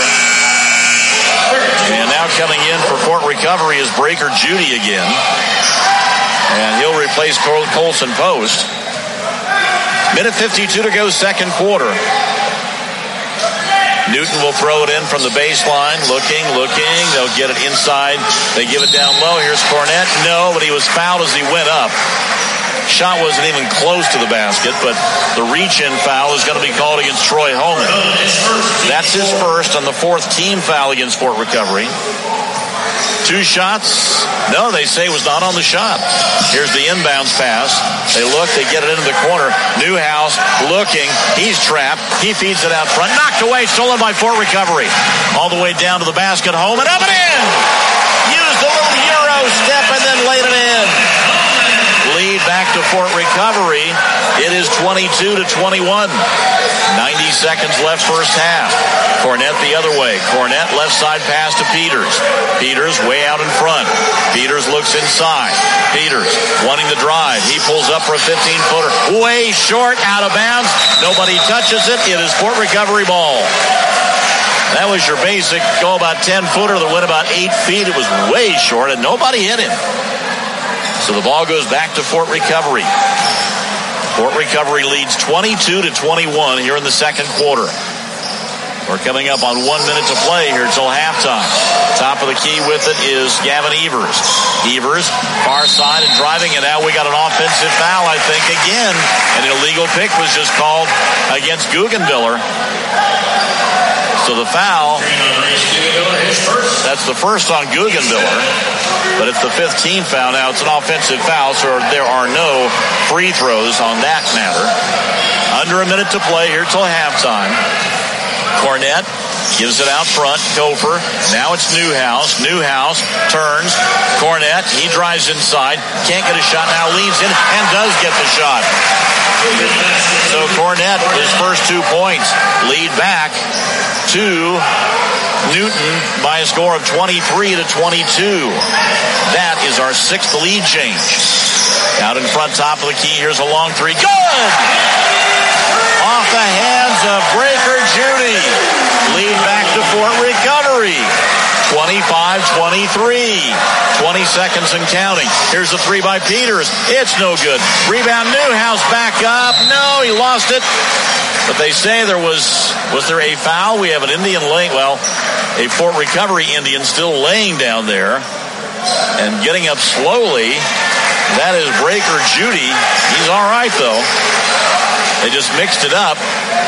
And now coming in for Fort Recovery is Breaker Judy again. And he'll replace Col- Colson Post. Minute fifty-two to go, second quarter. Newton will throw it in from the baseline. Looking, looking. They'll get it inside. They give it down low. Here's Cornett. No, but he was fouled as he went up. Shot wasn't even close to the basket, but the reach-in foul is going to be called against Troy Holman. That's his first on the fourth team foul against Fort Recovery. Two shots. No, they say it was not on the shot. Here's the inbounds pass. They look. They get it into the corner. Newhouse looking. He's trapped. He feeds it out front. Knocked away. Stolen by Fort Recovery. All the way down to the basket. Home and up and in. Used a little Euro step and then laid it in. Lead back to Fort Recovery. It is twenty-two to twenty-one. ninety seconds left first half. Cornett the other way. Cornett left side pass to Peters. Peters way out in front. Peters looks inside. Peters wanting to drive. He pulls up for a fifteen-footer. Way short, out of bounds. Nobody touches it. It is Fort Recovery ball. That was your basic, go about ten-footer that went about eight feet. It was way short, and nobody hit him. So the ball goes back to Fort Recovery. Fort Recovery leads twenty-two to twenty-one here in the second quarter. We're coming up on one minute to play here until halftime. Top of the key with it is Gavin Evers. Evers, far side and driving, and now we got an offensive foul, I think, again. An illegal pick was just called against Guggenbiller. So the foul, that's the first on Guggenbiller, but it's the fifth team foul. Now it's an offensive foul, so there are no free throws on that matter. Under a minute to play here till halftime. Cornett gives it out front. Kofer. Now it's Newhouse. Newhouse turns. Cornett. He drives inside. Can't get a shot. Now leans in and does get the shot. So Cornett, his first two points, lead back to Newton by a score of twenty-three to twenty-two. That is our sixth lead change. Out in front, top of the key. Here's a long three. Good! Off the hands of Breaker Judy. Lead back to Fort Recovery. twenty-five twenty-three. twenty seconds and counting. Here's a three by Peters. It's no good. Rebound Newhouse back up. No, he lost it. But they say there was, was there a foul? We have an Indian laying, well, a Fort Recovery Indian still laying down there and getting up slowly. That is Breaker Judy. He's all right, though. They just mixed it up.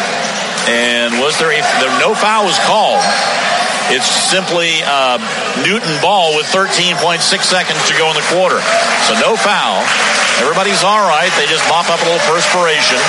And was there a, there, no foul was called. It's simply uh, Newton ball with thirteen point six seconds to go in the quarter. So no foul. Everybody's all right. They just mop up a little perspiration.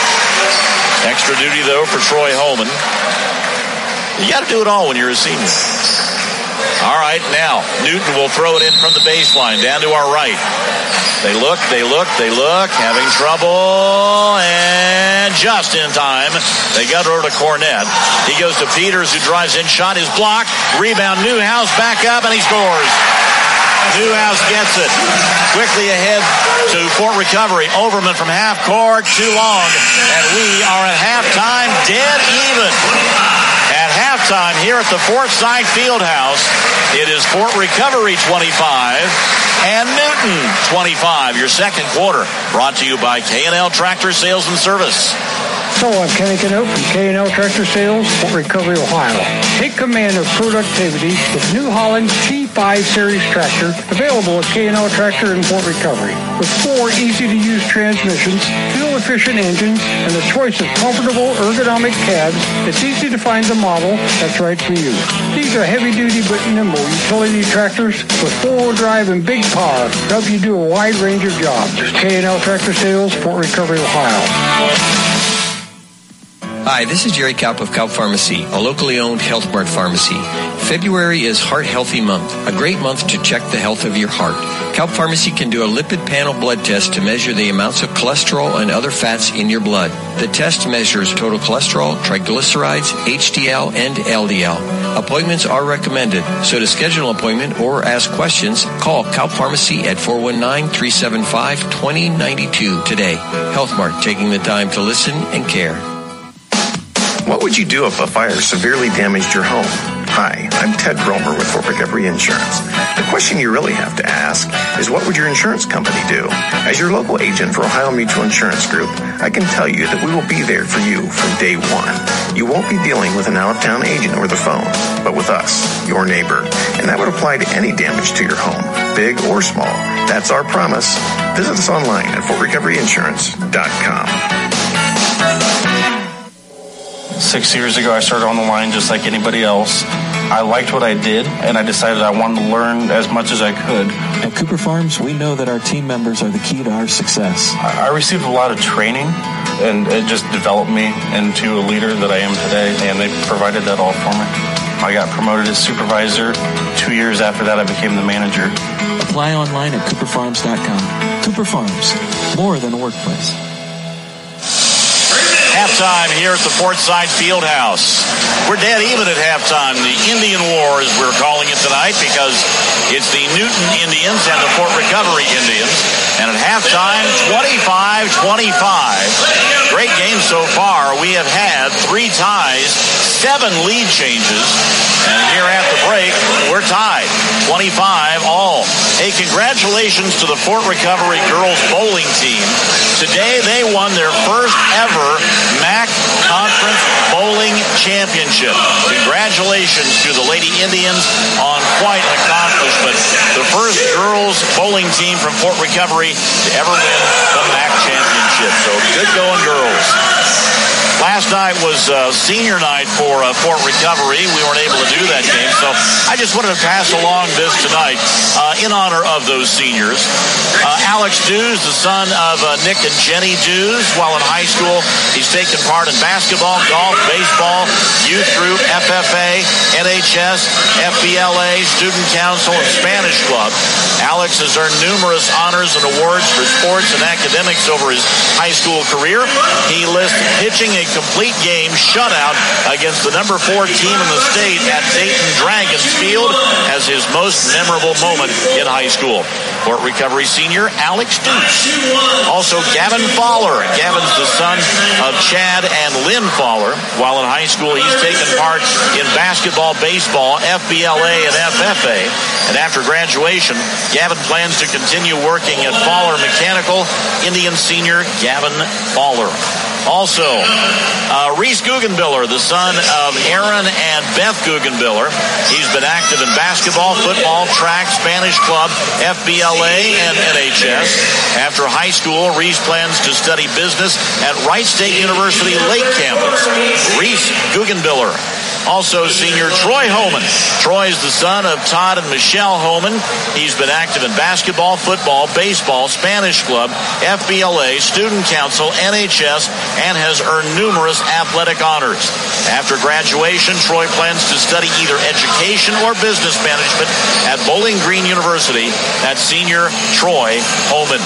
Extra duty, though, for Troy Holman. You got to do it all when you're a senior. All right, now Newton will throw it in from the baseline down to our right. They look, they look, they look, having trouble, and just in time, they got over to Cornett. He goes to Peters, who drives in, shot is blocked, rebound, Newhouse back up, and he scores. Newhouse gets it. Quickly ahead to Fort Recovery. Overman from half court, too long, and we are at halftime, dead even. At halftime here at the Forsyth Fieldhouse, it is Fort Recovery twenty-five and Newton twenty-five. Your second quarter brought to you by K and L Tractor Sales and Service. So I'm Kenny Canope from K and L Tractor Sales, Fort Recovery, Ohio. Take command of productivity with New Holland T five Series tractor available at K and L Tractor in Fort Recovery. With four easy-to-use transmissions, fuel-efficient engines, and a choice of comfortable ergonomic cabs, it's easy to find the model that's right for you. These are heavy-duty but nimble utility tractors with four-wheel drive and big power to help you do a wide range of jobs. K and L Tractor Sales, Fort Recovery, Ohio. Hi, this is Jerry Kaup of Kaup Pharmacy, a locally owned Health Mart pharmacy. February is Heart Healthy Month, a great month to check the health of your heart. Kaup Pharmacy can do a lipid panel blood test to measure the amounts of cholesterol and other fats in your blood. The test measures total cholesterol, triglycerides, H D L, and L D L. Appointments are recommended, so to schedule an appointment or ask questions, call Kaup Pharmacy at four one nine, three seven five, two zero nine two today. Health Mart, taking the time to listen and care. What would you do if a fire severely damaged your home? Hi, I'm Ted Romer with Fort Recovery Insurance. The question you really have to ask is, what would your insurance company do? As your local agent for Ohio Mutual Insurance Group, I can tell you that we will be there for you from day one. You won't be dealing with an out-of-town agent over the phone, but with us, your neighbor. And that would apply to any damage to your home, big or small. That's our promise. Visit us online at fort recovery insurance dot com. Six years ago, I started on the line just like anybody else. I liked what I did, and I decided I wanted to learn as much as I could. At Cooper Farms, we know that our team members are the key to our success. I received a lot of training, and it just developed me into a leader that I am today, and they provided that all for me. I got promoted as supervisor. Two years after that, I became the manager. Apply online at cooper farms dot com. Cooper Farms, more than a workplace. Halftime here at the Forsyth Fieldhouse. We're dead even at halftime. The Indian War, as we're calling it tonight, because it's the Newton Indians and the Fort Recovery Indians. And at halftime, twenty-five twenty-five. Great game so far. We have had three ties, seven lead changes. And here at the break, we're tied. twenty-five all. Hey, congratulations to the Fort Recovery girls bowling team. Today they won their first ever M A C Conference Bowling Championship. Congratulations to the Lady Indians on quite an accomplishment. The first girls bowling team from Fort Recovery to ever win the M A C Championship. So good going, girls. Last night was uh, senior night for uh, Fort Recovery. We weren't able to do that game, so I just wanted to pass along this tonight uh, in honor of those seniors. Uh, Alex Dews, the son of uh, Nick and Jenny Dews, while in high school, he's taken part in basketball, golf, baseball, youth group, F F A, N H S, F B L A, student council, and Spanish club. Alex has earned numerous honors and awards for sports and academics over his high school career. He lists pitching a complete game shutout against the number four team in the state at Dayton Dragons Field as his most memorable moment in high school. Fort Recovery senior Alex Dukes. Also Gavin Fowler. Gavin's the son of Chad and Lynn Fowler. While in high school, he's taken part in basketball, baseball, F B L A, and F F A. And after graduation, Gavin plans to continue working at Fowler Mechanical. Indian senior Gavin Fowler. Also, uh, Reese Guggenbiller, the son of Aaron and Beth Guggenbiller. He's been active in basketball, football, track, Spanish club, F B L A, and N H S. After high school, Reese plans to study business at Wright State University Lake Campus. Reese Guggenbiller. Also, senior Troy Homan. Troy is the son of Todd and Michelle Homan. He's been active in basketball, football, baseball, Spanish club, F B L A, student council, N H S, and has earned numerous athletic honors. After graduation, Troy plans to study either education or business management at Bowling Green University. That's senior Troy Homan.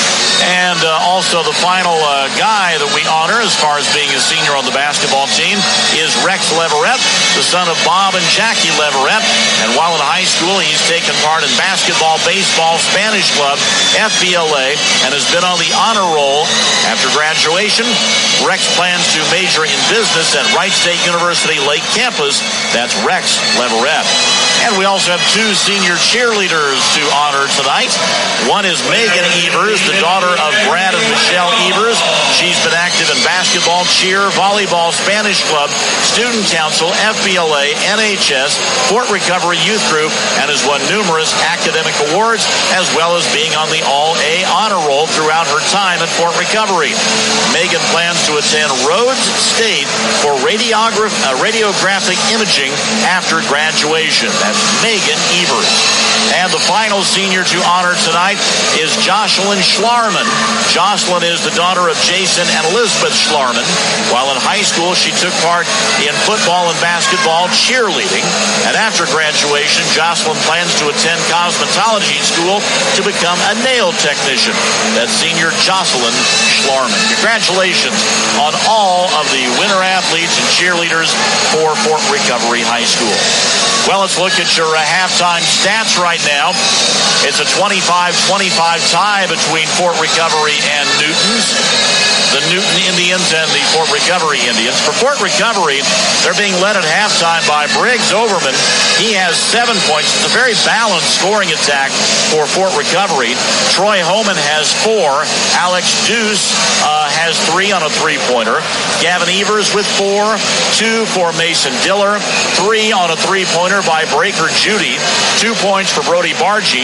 And uh, also the final uh, guy that we honor as far as being a senior on the basketball team is Rex Leverett, the son of Bob and Jackie Leverett. And while in high school, he's taken part in basketball, baseball, Spanish club, F B L A, and has been on the honor roll. After graduation, Rex plans to major in business at Wright State University Lake Campus. That's Rex Leverett. And we also have two senior cheerleaders to honor tonight. One is Megan Evers, the daughter of Brad and Michelle Evers. She's been active in basketball, cheer, volleyball, Spanish club, student council, F B L A, N H S, Fort Recovery Youth Group, and has won numerous academic awards, as well as being on the All-A honor roll throughout her time at Fort Recovery. Megan plans to attend Rhodes State for radiograph, uh, radiographic imaging after graduation. That's Megan Evers. And the final senior to honor tonight is Jocelyn Schlarman. Jocelyn is the daughter of Jason and Elizabeth Schlarman. While in high school, she took part in football and basketball, cheerleading. And after graduation, Jocelyn plans to attend cosmetology school to become a nail technician. That's senior Jocelyn Schlarman. Congratulations on all of the winter athletes and cheerleaders for Fort Recovery High School. Well, let's look at your uh, halftime stats right now. It's a twenty-five twenty-five tie between Fort Recovery and Newton's. The Newton Indians and the Fort Recovery Indians. For Fort Recovery, they're being led at halftime by Briggs Overman. He has seven points. It's a very balanced scoring attack for Fort Recovery. Troy Homan has four. Alex Deuce uh, has three on a three-pointer. Gavin Evers with four. Two for Mason Diller. Three on a three-pointer by Breaker Judy. Two points for Brody Bargy.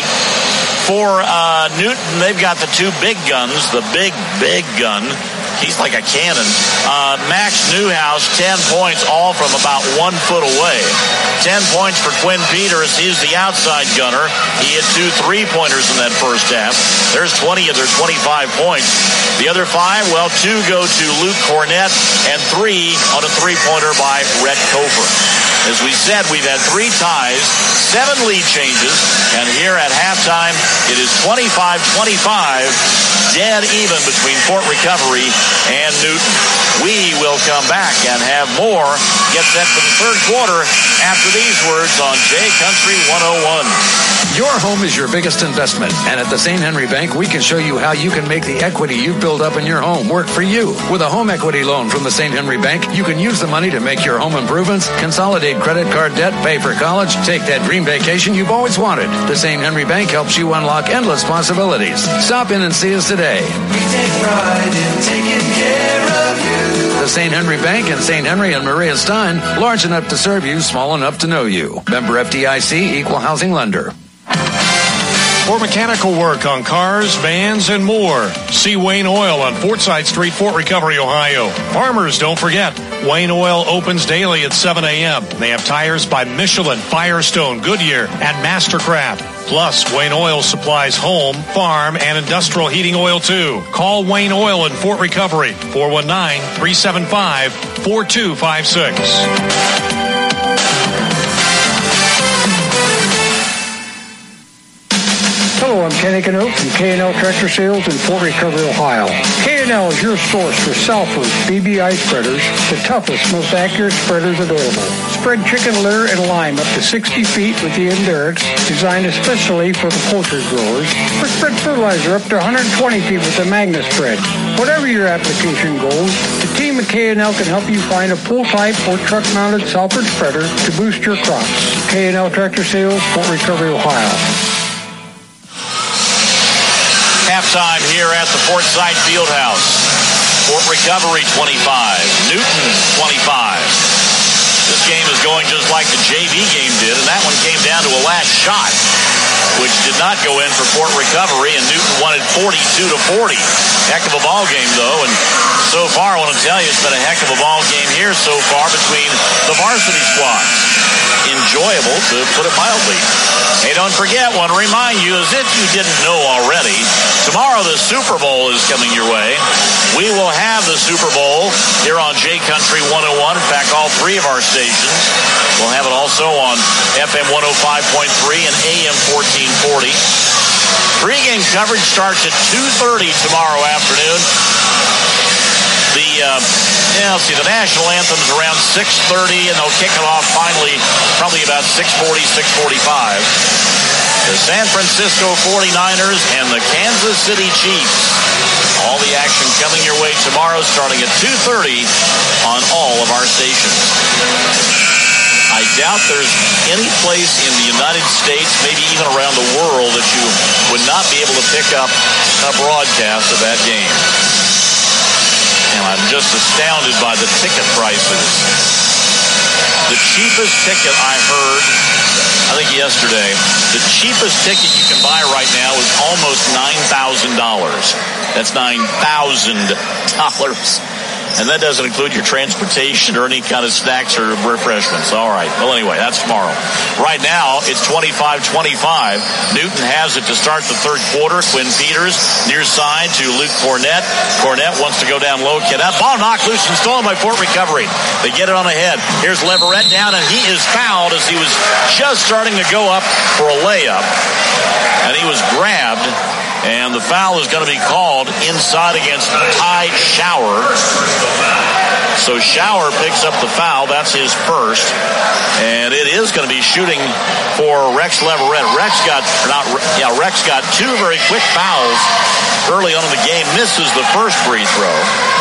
For uh, Newton, they've got the two big guns, the big, big gun. He's like a cannon. Uh, Max Newhouse, ten points, all from about one foot away. ten points for Quinn Peters. He's the outside gunner. He hit two three-pointers in that first half. There's twenty of their twenty-five points. The other five, well, two go to Luke Cornett and three on a three-pointer by Rhett Cofer. As we said, we've had three ties, seven lead changes, and here at halftime, it is twenty-five twenty-five, dead even between Fort Recovery and Newton. We will come back and have more. Get set for the third quarter after these words on J Country one oh one. Your home is your biggest investment, and at the Saint Henry Bank, we can show you how you can make the equity you've built up in your home work for you. With a home equity loan from the Saint Henry Bank, you can use the money to make your home improvements, consolidate credit card debt, pay for college, take that dream vacation you've always wanted. The Saint Henry Bank helps you unlock endless possibilities. Stop in and see us today. We take pride in taking care of you. The Saint Henry Bank in Saint Henry and Maria Stein, large enough to serve you, small enough to know you. Member F D I C, Equal Housing Lender. For mechanical work on cars, vans, and more, see Wayne Oil on Fortside Street, Fort Recovery, Ohio. Farmers, don't forget, Wayne Oil opens daily at seven a.m. They have tires by Michelin, Firestone, Goodyear, and Mastercraft. Plus, Wayne Oil supplies home, farm, and industrial heating oil, too. Call Wayne Oil in Fort Recovery, four one nine, three seven five, four two five six. Hello, I'm Kenny Canope from K and L Tractor Sales in Fort Recovery, Ohio. K and L is your source for Salford B B I spreaders, the toughest, most accurate spreaders available. Spread chicken litter and lime up to sixty feet with the Endurance, designed especially for the poultry growers. Or spread fertilizer up to one hundred twenty feet with the Magna Spread. Whatever your application goals, the team at K and L can help you find a pull-type or truck-mounted Salford spreader to boost your crops. K and L Tractor Sales, Fort Recovery, Ohio. Halftime here at the Fortside Fieldhouse. Fort Recovery twenty-five, Newton twenty-five. This game is going just like the J V game did, and that one came down to a last shot, which did not go in for Fort Recovery, and Newton won it forty-two to forty. Heck of a ball game, though, and so far I want to tell you it's been a heck of a ball game here. here so far between the varsity squads. Enjoyable, to put it mildly. Hey, don't forget, want to remind you, as if you didn't know already, tomorrow the Super Bowl is coming your way. We will have the Super Bowl here on J Country one oh one. In fact, all three of our stations. We'll have it also on F M one oh five point three and A M fourteen forty. Pre-game coverage starts at two thirty tomorrow afternoon. The, uh, yeah, let's see, the national anthem's around six thirty, and they'll kick it off finally probably about six forty, six forty-five. The San Francisco forty-niners and the Kansas City Chiefs. All the action coming your way tomorrow starting at two thirty on all of our stations. I doubt there's any place in the United States, maybe even around the world, that you would not be able to pick up a broadcast of that game. And I'm just astounded by the ticket prices. The cheapest ticket I heard, I think yesterday, the cheapest ticket you can buy right now is almost nine thousand dollars. That's nine thousand dollars. And that doesn't include your transportation or any kind of snacks or refreshments. All right. Well, anyway, that's tomorrow. Right now, it's twenty-five twenty-five. Newton has it to start the third quarter. Quinn Peters near side to Luke Cornett. Cornett wants to go down low. Get up. Ball knocked loose and stolen by Fort Recovery. They get it on ahead. Here's Leverett down, and he is fouled as he was just starting to go up for a layup. And he was grabbed. And the foul is going to be called inside against Ty Shower. So Shower picks up the foul. That's his first. And it is going to be shooting for Rex Leverett. Rex got, not, yeah, Rex got two very quick fouls early on in the game. Misses the first free throw.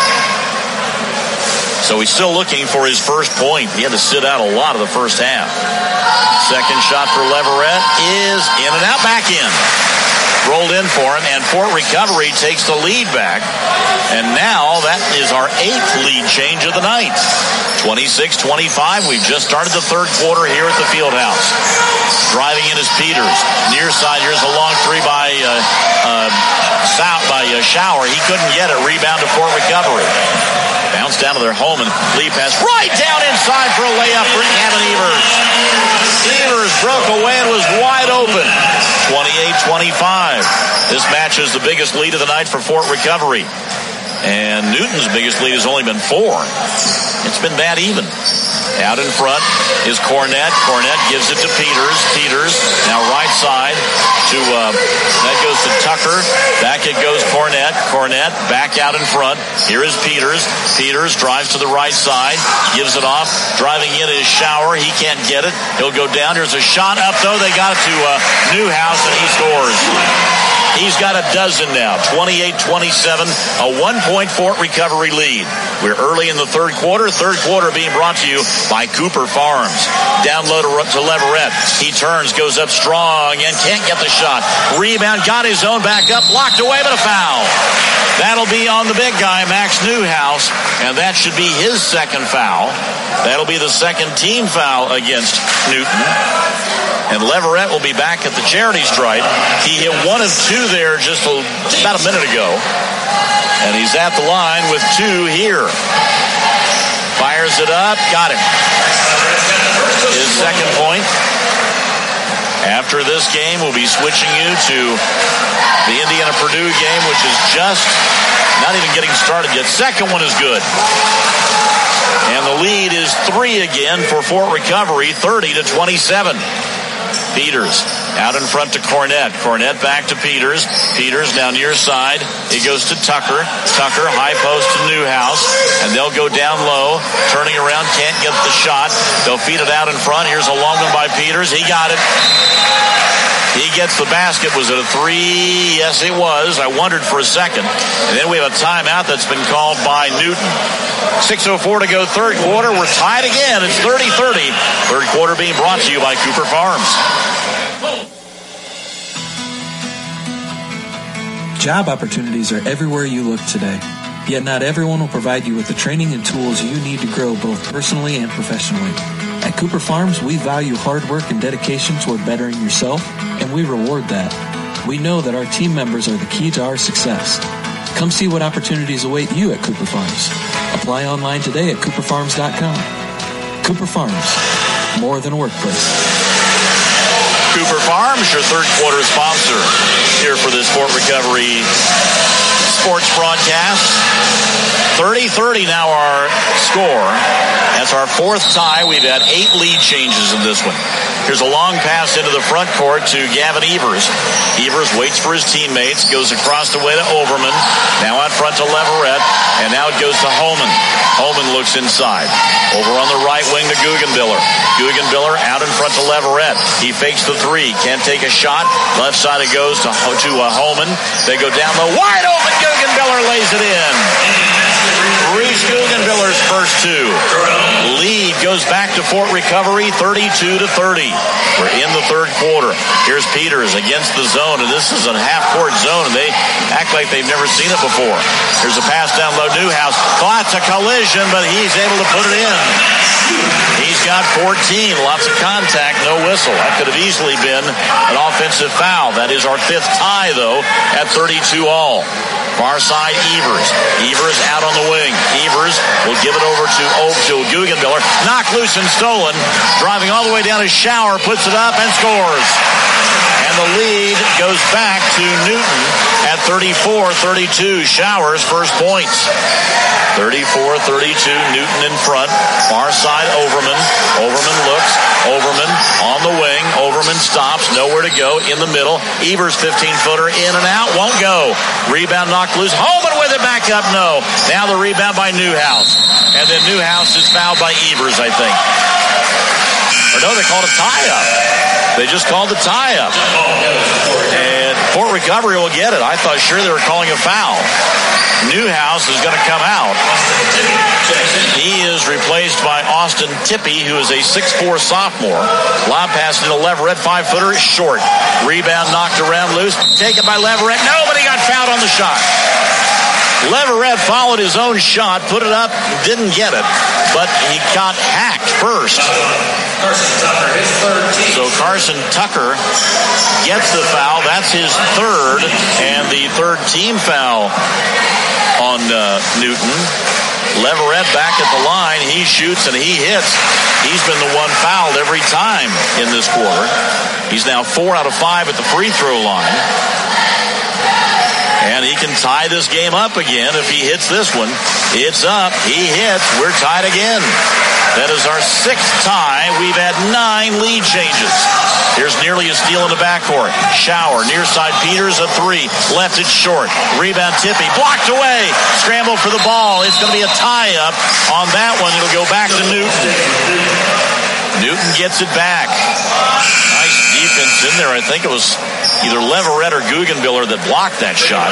So he's still looking for his first point. He had to sit out a lot of the first half. Second shot for Leverett is in and out, back in. Rolled in for him, and Fort Recovery takes the lead back. And now that is our eighth lead change of the night. twenty-six twenty-five. We've just started the third quarter here at the Fieldhouse. Driving in is Peters. Near side, here's a long three by uh, uh, South by uh, Shower. He couldn't get it. Rebound to Fort Recovery. Bounce down to their home, and Lee pass right down inside for a layup for Gavin Evers. Evers broke away and was wide open. twenty-eight twenty-five. This match is the biggest lead of the night for Fort Recovery. And Newton's biggest lead has only been four. It's been that even. Out in front is Cornett. Cornett gives it to Peters. Peters now right side to, uh, that goes to Tucker. Back it goes Cornett. Cornett back out in front. Here is Peters. Peters drives to the right side. Gives it off. Driving in is Shower. He can't get it. He'll go down. There's a shot up though. They got it to uh, Newhouse and he scores. He's got a dozen now. twenty-eight twenty-seven, a one-point Fort Recovery lead. We're early in the third quarter. Third quarter being brought to you by Cooper Farms. Down low to, to Leverett. He turns, goes up strong, and can't get the shot. Rebound, got his own back up, blocked away, but a foul. That'll be on the big guy, Max Newhouse, and that should be his second foul. That'll be the second team foul against Newton. And Leverett will be back at the charity stripe. He hit one of two there just a, about a minute ago. And he's at the line with two here. Fires it up. Got it. His second point. After this game, we'll be switching you to the Indiana-Purdue game, which is just not even getting started yet. Second one is good. And the lead is three again for Fort Recovery, thirty to twenty-seven. Peters out in front to Cornett. Cornett back to Peters. Peters now near side. He goes to Tucker. Tucker high post to Newhouse. And they'll go down low. Turning around, can't get the shot. They'll feed it out in front. Here's a long one by Peters. He got it. He gets the basket. Was it a three? Yes, it was. I wondered for a second. And then we have a timeout that's been called by Newton. six oh four to go third quarter. We're tied again. It's thirty thirty. Third quarter being brought to you by Cooper Farms. Job opportunities are everywhere you look today. Yet not everyone will provide you with the training and tools you need to grow both personally and professionally. At Cooper Farms, we value hard work and dedication toward bettering yourself, and we reward that. We know that our team members are the key to our success. Come see what opportunities await you at Cooper Farms. Apply online today at cooper farms dot com. Cooper Farms, more than a workplace. Cooper Farms, your third quarter sponsor here for this Fort Recovery sports broadcast. thirty thirty now our score. That's our fourth tie. We've had eight lead changes in this one. Here's a long pass into the front court to Gavin Evers. Evers waits for his teammates, goes across the way to Overman. Now out front to Leverett, and now it goes to Holman. Holman looks inside. Over on the right wing to Guggenbiller. Guggenbiller out in front to Leverett. He fakes the three, can't take a shot. Left side it goes to, to uh, Holman. They go down the wide open. Guggenbiller lays it in. Reese Guggenbiller's first two. Lead goes back to Fort Recovery, thirty-two to thirty. We're in the third quarter. Here's Peters against the zone, and this is a half-court zone, and they act like they've never seen it before. Here's a pass down low, Newhouse. Lots of collision, but he's able to put it in. He's got fourteen, lots of contact, no whistle. That could have easily been an offensive foul. That is our fifth tie, though, at thirty-two all. Far side, Evers. Evers out on the wing. Evers will give it over to Oak to Guggenbiller. Knocked loose and stolen. Driving all the way down his shower, puts it up and scores. And the lead goes back to Newton at thirty-four thirty-two. Showers first points. thirty-four thirty-two, Newton in front. Far side, Overman. Overman looks. Overman on the wing. Overman stops. Nowhere to go. In the middle. Evers fifteen-footer in and out. Won't go. Rebound knocked loose. Holman with it back up. No. Now the rebound by Newhouse. And then Newhouse is fouled by Evers, I think. Or no, they called a tie-up. They just called the tie-up. And Fort Recovery will get it. I thought sure they were calling a foul. Newhouse is going to come out. He is replaced by Austin Tippy, who is a six four sophomore. Lob pass into Leverett, five-footer, short. Rebound knocked around loose. Taken by Leverett. Nobody got fouled on the shot. Leverett followed his own shot, put it up, didn't get it, but he got hacked first. Carson Tucker, his third team. So Carson Tucker gets the foul. That's his third, and the third team foul on uh, Newton. Leverett back at the line. He shoots and he hits. He's been the one fouled every time in this quarter. He's now four out of five at the free throw line. And he can tie this game up again if he hits this one. It's up. He hits. We're tied again. That is our sixth tie. We've had nine lead changes. Here's nearly a steal in the backcourt. Shower. Near side Peters, a three. Left it short. Rebound Tippy. Blocked away. Scramble for the ball. It's going to be a tie-up on that one. It'll go back to Newton. Newton gets it back. Nice defense in there. I think it was either Leverett or Guggenbiller that blocked that shot.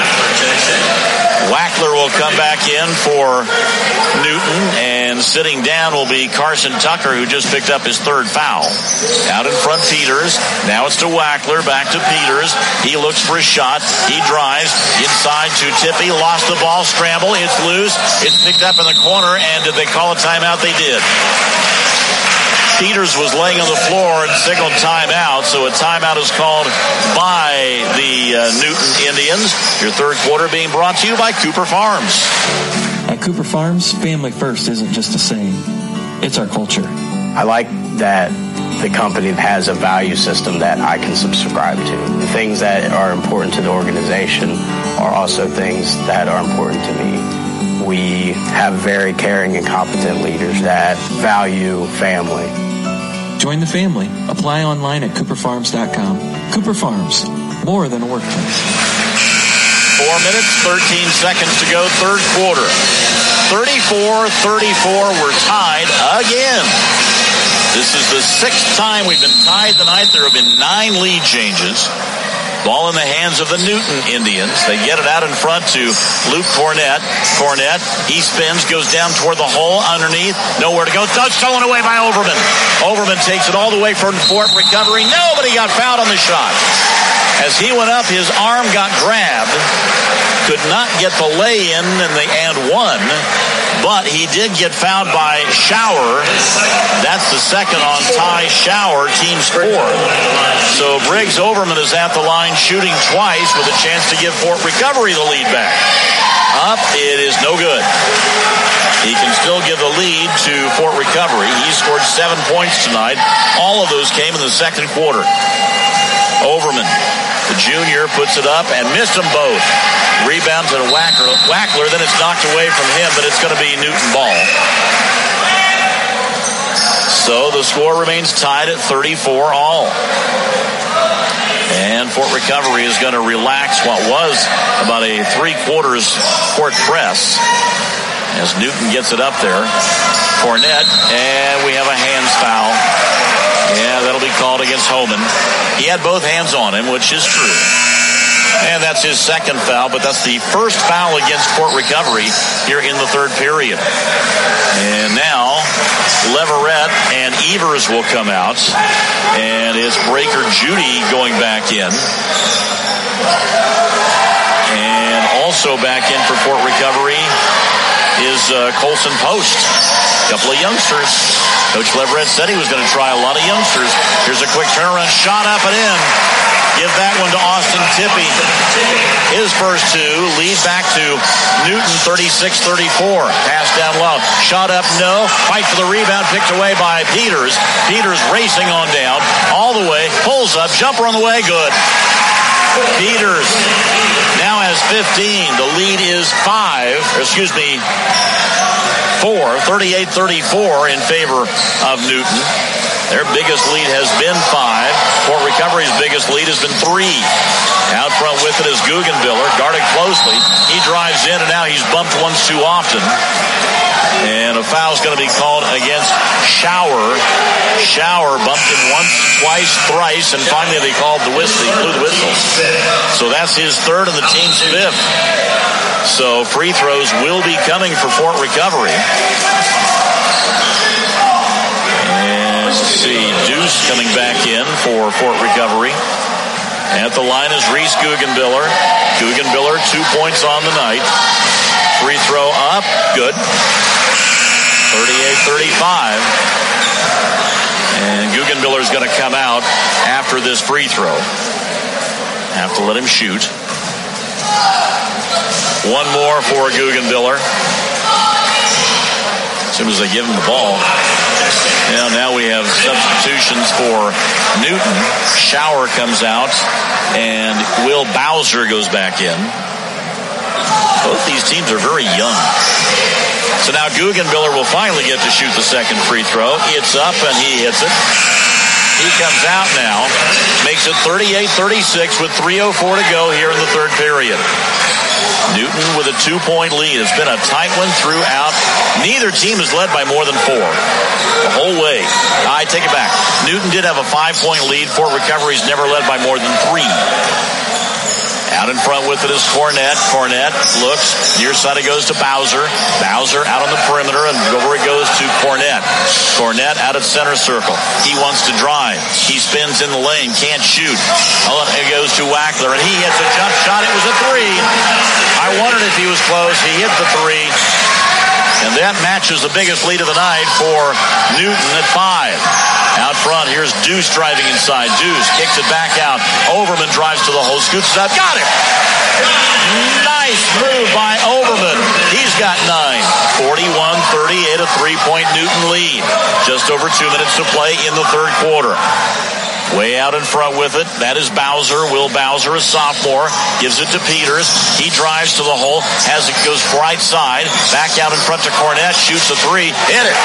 Wackler will come back in for Newton, and sitting down will be Carson Tucker, who just picked up his third foul. Out in front, Peters. Now it's to Wackler, back to Peters. He looks for a shot. He drives inside to Tippy. Lost the ball, scramble. It's loose. It's picked up in the corner, and did they call a timeout? They did. Peters was laying on the floor and signaled timeout, so a timeout is called by the uh, Newton Indians. Your third quarter being brought to you by Cooper Farms. At Cooper Farms, family first isn't just a saying. It's our culture. I like that the company has a value system that I can subscribe to. The things that are important to the organization are also things that are important to me. We have very caring and competent leaders that value family. Join the family. Apply online at cooper farms dot com. Cooper Farms, more than a workplace. Four minutes, thirteen seconds to go, third quarter. thirty-four thirty-four, we're tied again. This is the sixth time we've been tied tonight. There have been nine lead changes. Ball in the hands of the Newton Indians. They get it out in front to Luke Cornett. Cornett, he spins, goes down toward the hole underneath. Nowhere to go. Stolen away by Overman. Overman takes it all the way from Fort Recovery. Nobody got fouled on the shot. As he went up, his arm got grabbed. Could not get the lay-in and the and one. But he did get fouled by Shower. That's the second on Ty Shower, team's fourth. So Briggs Overman is at the line shooting twice with a chance to give Fort Recovery the lead back. Up, it is no good. He to Fort Recovery. He scored seven points tonight. All of those came in the second quarter. Overman, the junior, puts it up and missed them both. Rebound to Wackler. Wackler, then it's knocked away from him, but it's going to be Newton ball. So the score remains tied at thirty-four all. And Fort Recovery is going to relax what was about a three-quarters court press as Newton gets it up there. Cornett, and we have a hands foul. Yeah, that'll be called against Homan. He had both hands on him, which is true. And that's his second foul, but that's the first foul against Fort Recovery here in the third period. And now Leverett and Evers will come out. And it's Breaker Judy going back in. And also back in for Fort Recovery is uh, Colson Post. A couple of youngsters. Coach Leverett said he was going to try a lot of youngsters. Here's a quick turnaround shot up and in. Give that one to Austin Tippy. His first two lead back to Newton, thirty-six thirty-four. Pass down low. Shot up, no. Fight for the rebound, picked away by Peters. Peters racing on down, all the way. Pulls up, jumper on the way, good. Peters now has fifteen. The lead is five, or excuse me, four. thirty-eight thirty-four in favor of Newton. Their biggest lead has been five. Fort Recovery's biggest lead has been three. Out front with it is Guggenbiller, guarded closely. He drives in, and now he's bumped once too often. And a foul's going to be called against Shower. Shower bumped him once, twice, thrice, and finally they called the whistle. He blew the whistle. So that's his third and the team's fifth. So free throws will be coming for Fort Recovery. And let's see, Deuce coming back in for Fort Recovery. At the line is Reese Guggenbiller. Guggenbiller, two points on the night. Free throw up, good. thirty-eight thirty-five. And Guggenbiller is going to come out after this free throw. Have to let him shoot. One more for Guggenbiller. As soon as they give him the ball. Now, now we have substitutions for Newton. Shower comes out, and Will Bowser goes back in. Both these teams are very young. So now Guggenbiller will finally get to shoot the second free throw. It's up, and he hits it. He comes out now, makes it thirty-eight thirty-six with three oh four to go here in the third period. Newton with a two-point lead. It's been a tight one throughout. Neither team is led by more than four the whole way. I take it back. Newton did have a five-point lead. Fort Recovery's never led by more than three. Out in front with it is Cornett. Cornett looks. Near side it goes to Bowser. Bowser out on the perimeter, and over it goes to Cornett. Cornett out at center circle. He wants to drive. He spins in the lane. Can't shoot. Oh, it goes to Wackler, and he hits a jump shot. It was a three. I wondered if he was close. He hit the three. And that matches the biggest lead of the night for Newton at five. Out front, here's Deuce driving inside. Deuce kicks it back out. Overman drives to the hole, scoots it up. Got it! Nice move by Overman. He's got nine. forty-one thirty-eight, a three-point Newton lead. Just over two minutes to play in the third quarter. Way out in front with it. That is Bowser. Will Bowser, a sophomore, gives it to Peters. He drives to the hole. Has it, goes right side. Back out in front to Cornett. Shoots a three. Hit it.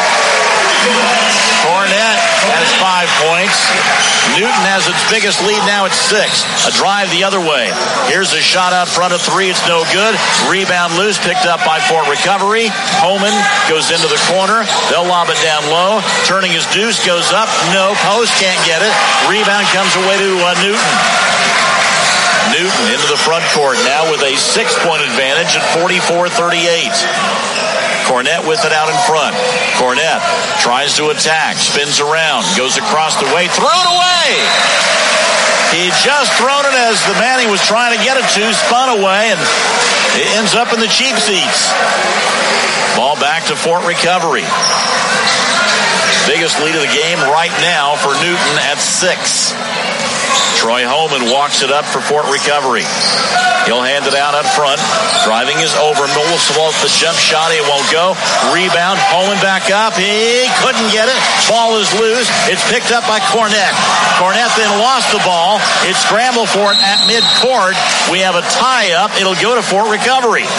Cornett has five points. Newton has its biggest lead now at six. A drive the other way. Here's a shot out front of three. It's no good. Rebound loose. Picked up by Fort Recovery. Homan goes into the corner. They'll lob it down low. Turning his Deuce. Goes up. No. Post can't get it. Rebound comes away to uh, Newton. Newton into the front court now with a six-point advantage at forty-four thirty-eight. Cornett with it out in front. Cornett tries to attack, spins around, goes across the way, thrown away. He just thrown it as the man he was trying to get it to spun away, and it ends up in the cheap seats. Ball back to Fort Recovery. Biggest lead of the game right now for Newton at six. Troy Holman walks it up for Fort Recovery. He'll hand it out up front. Driving is over. Milliswald, the jump shot. It won't go. Rebound. Holman back up. He couldn't get it. Ball is loose. It's picked up by Cornett. Cornett then lost the ball. It's scrambled for it at midcourt. We have a tie-up. It'll go to Fort Recovery.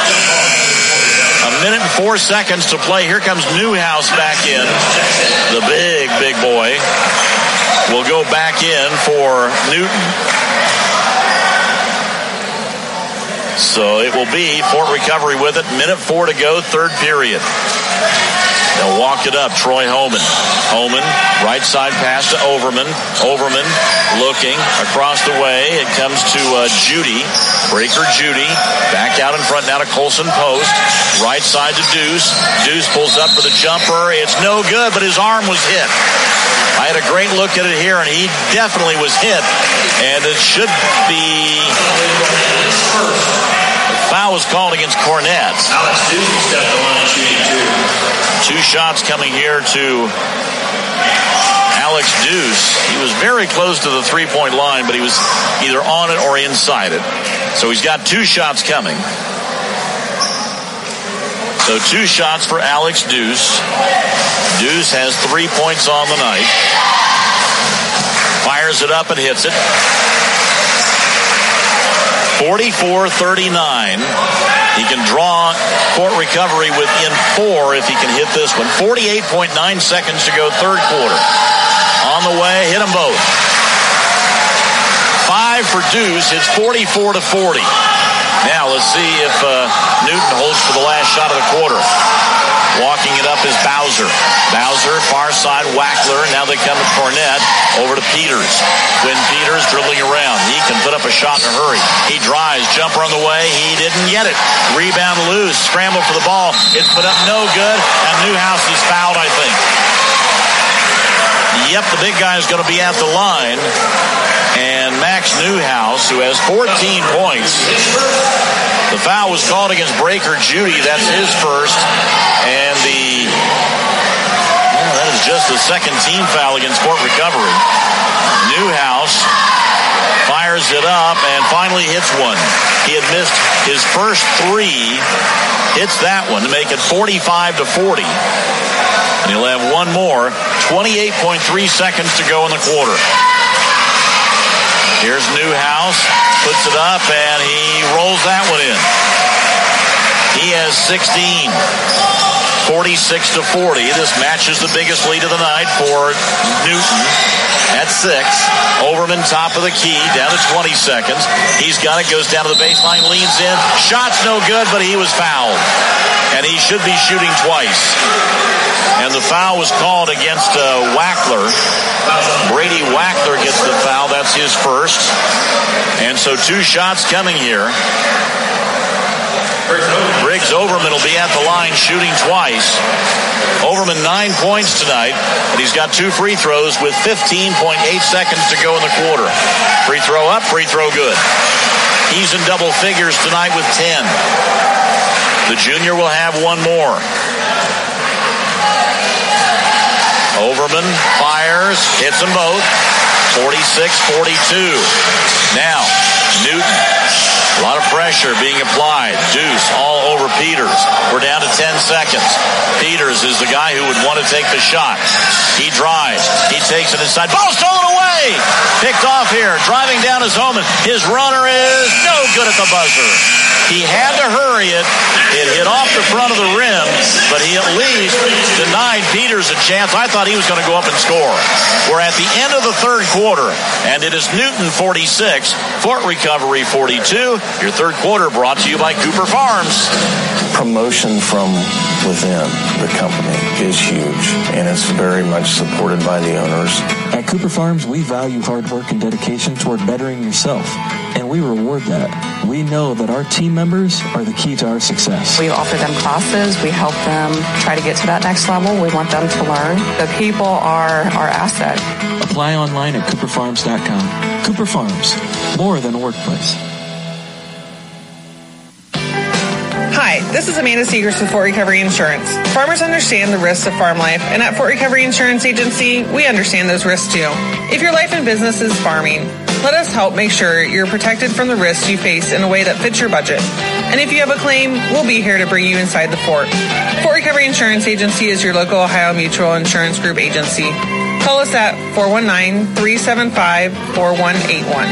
A minute and four seconds to play. Here comes Newhouse back in. The big, big boy will go back in for Newton. So it will be Fort Recovery with it. Minute four to go, third period. They'll walk it up. Troy Holman. Holman, right side pass to Overman. Overman looking across the way. It comes to uh, Judy. Breaker Judy. Back out in front now to Colson Post. Right side to Deuce. Deuce pulls up for the jumper. It's no good, but his arm was hit. I had a great look at it here, and he definitely was hit. And it should be... The foul was called against Cornett. Alex Deuce stepped the line shooting two. Two shots coming here to Alex Deuce. He was very close to the three-point line, but he was either on it or inside it. So he's got two shots coming. So two shots for Alex Deuce. Deuce has three points on the night. Fires it up and hits it. forty-four thirty-nine. He can draw Fort Recovery within four if he can hit this one. forty-eight point nine seconds to go, third quarter. On the way, hit them both. Five for Deuce. It's forty-four to forty. Now let's see if uh, Newton holds for the last shot of the quarter. Walking it up is Bowser. Bowser, far side, Wackler. Now they come to Cornett. Over to Peters. Quinn Peters dribbling around. He can put up a shot in a hurry. He drives. Jumper on the way. He didn't get it. Rebound loose. Scramble for the ball. It's put up no good. And Newhouse is fouled, I think. Yep, the big guy is going to be at the line. And Max Newhouse, who has fourteen points. The foul was called against Breaker Judy. That's his first. And the... Well, that is just the second team foul against Fort Recovery. Newhouse fires it up and finally hits one. He had missed his first three. Hits that one to make it forty-five to forty. And he'll have one more. twenty-eight point three seconds to go in the quarter. Here's Newhouse, puts it up, and he rolls that one in. He has sixteen. forty-six to forty. This matches the biggest lead of the night for Newton at six. Overman top of the key, down to twenty seconds. He's got it, goes down to the baseline, leans in. Shot's no good, but he was fouled. And he should be shooting twice. And the foul was called against uh, Wackler. Brady Wackler gets the foul. That's his first. And so two shots coming here. Briggs Overman will be at the line shooting twice. Overman nine points tonight, but he's got two free throws with fifteen point eight seconds to go in the quarter. Free throw up, free throw good. He's in double figures tonight with ten. The junior will have one more. Overman fires, hits them both. forty-six forty-two. Now, Newton. A lot of pressure being applied. Deuce all over Peters. We're down to ten seconds. Peters is the guy who would want to take the shot. He drives. He takes it inside. Ball stolen away. Picked off here. Driving down is Holman. His runner is no good at the buzzer. He had to hurry it. It hit off the front of the rim, but he at least denied Peters a chance. I thought he was going to go up and score. We're at the end of the third quarter, and it is Newton forty-six, Fort Recovery forty-two. Your third quarter brought to you by Cooper Farms. Promotion from within the company is huge, and it's very much supported by the owners. At Cooper Farms, we value hard work and dedication toward bettering yourself, and we reward that. We know that our team members are the key to our success. We offer them classes. We help them try to get to that next level. We want them to learn. The people are our asset. Apply online at cooper farms dot com. Cooper Farms, more than a workplace. Hi, this is Amanda Seegers with Fort Recovery Insurance. Farmers understand the risks of farm life, and at Fort Recovery Insurance Agency, we understand those risks too. If your life and business is farming, Let us help make sure you're protected from the risks you face in a way that fits your budget. And if you have a claim, we'll be here to bring you inside the fort. Fort Recovery Insurance Agency is your local Ohio Mutual Insurance Group agency. Call us at four one nine, three seven five, four one eight one.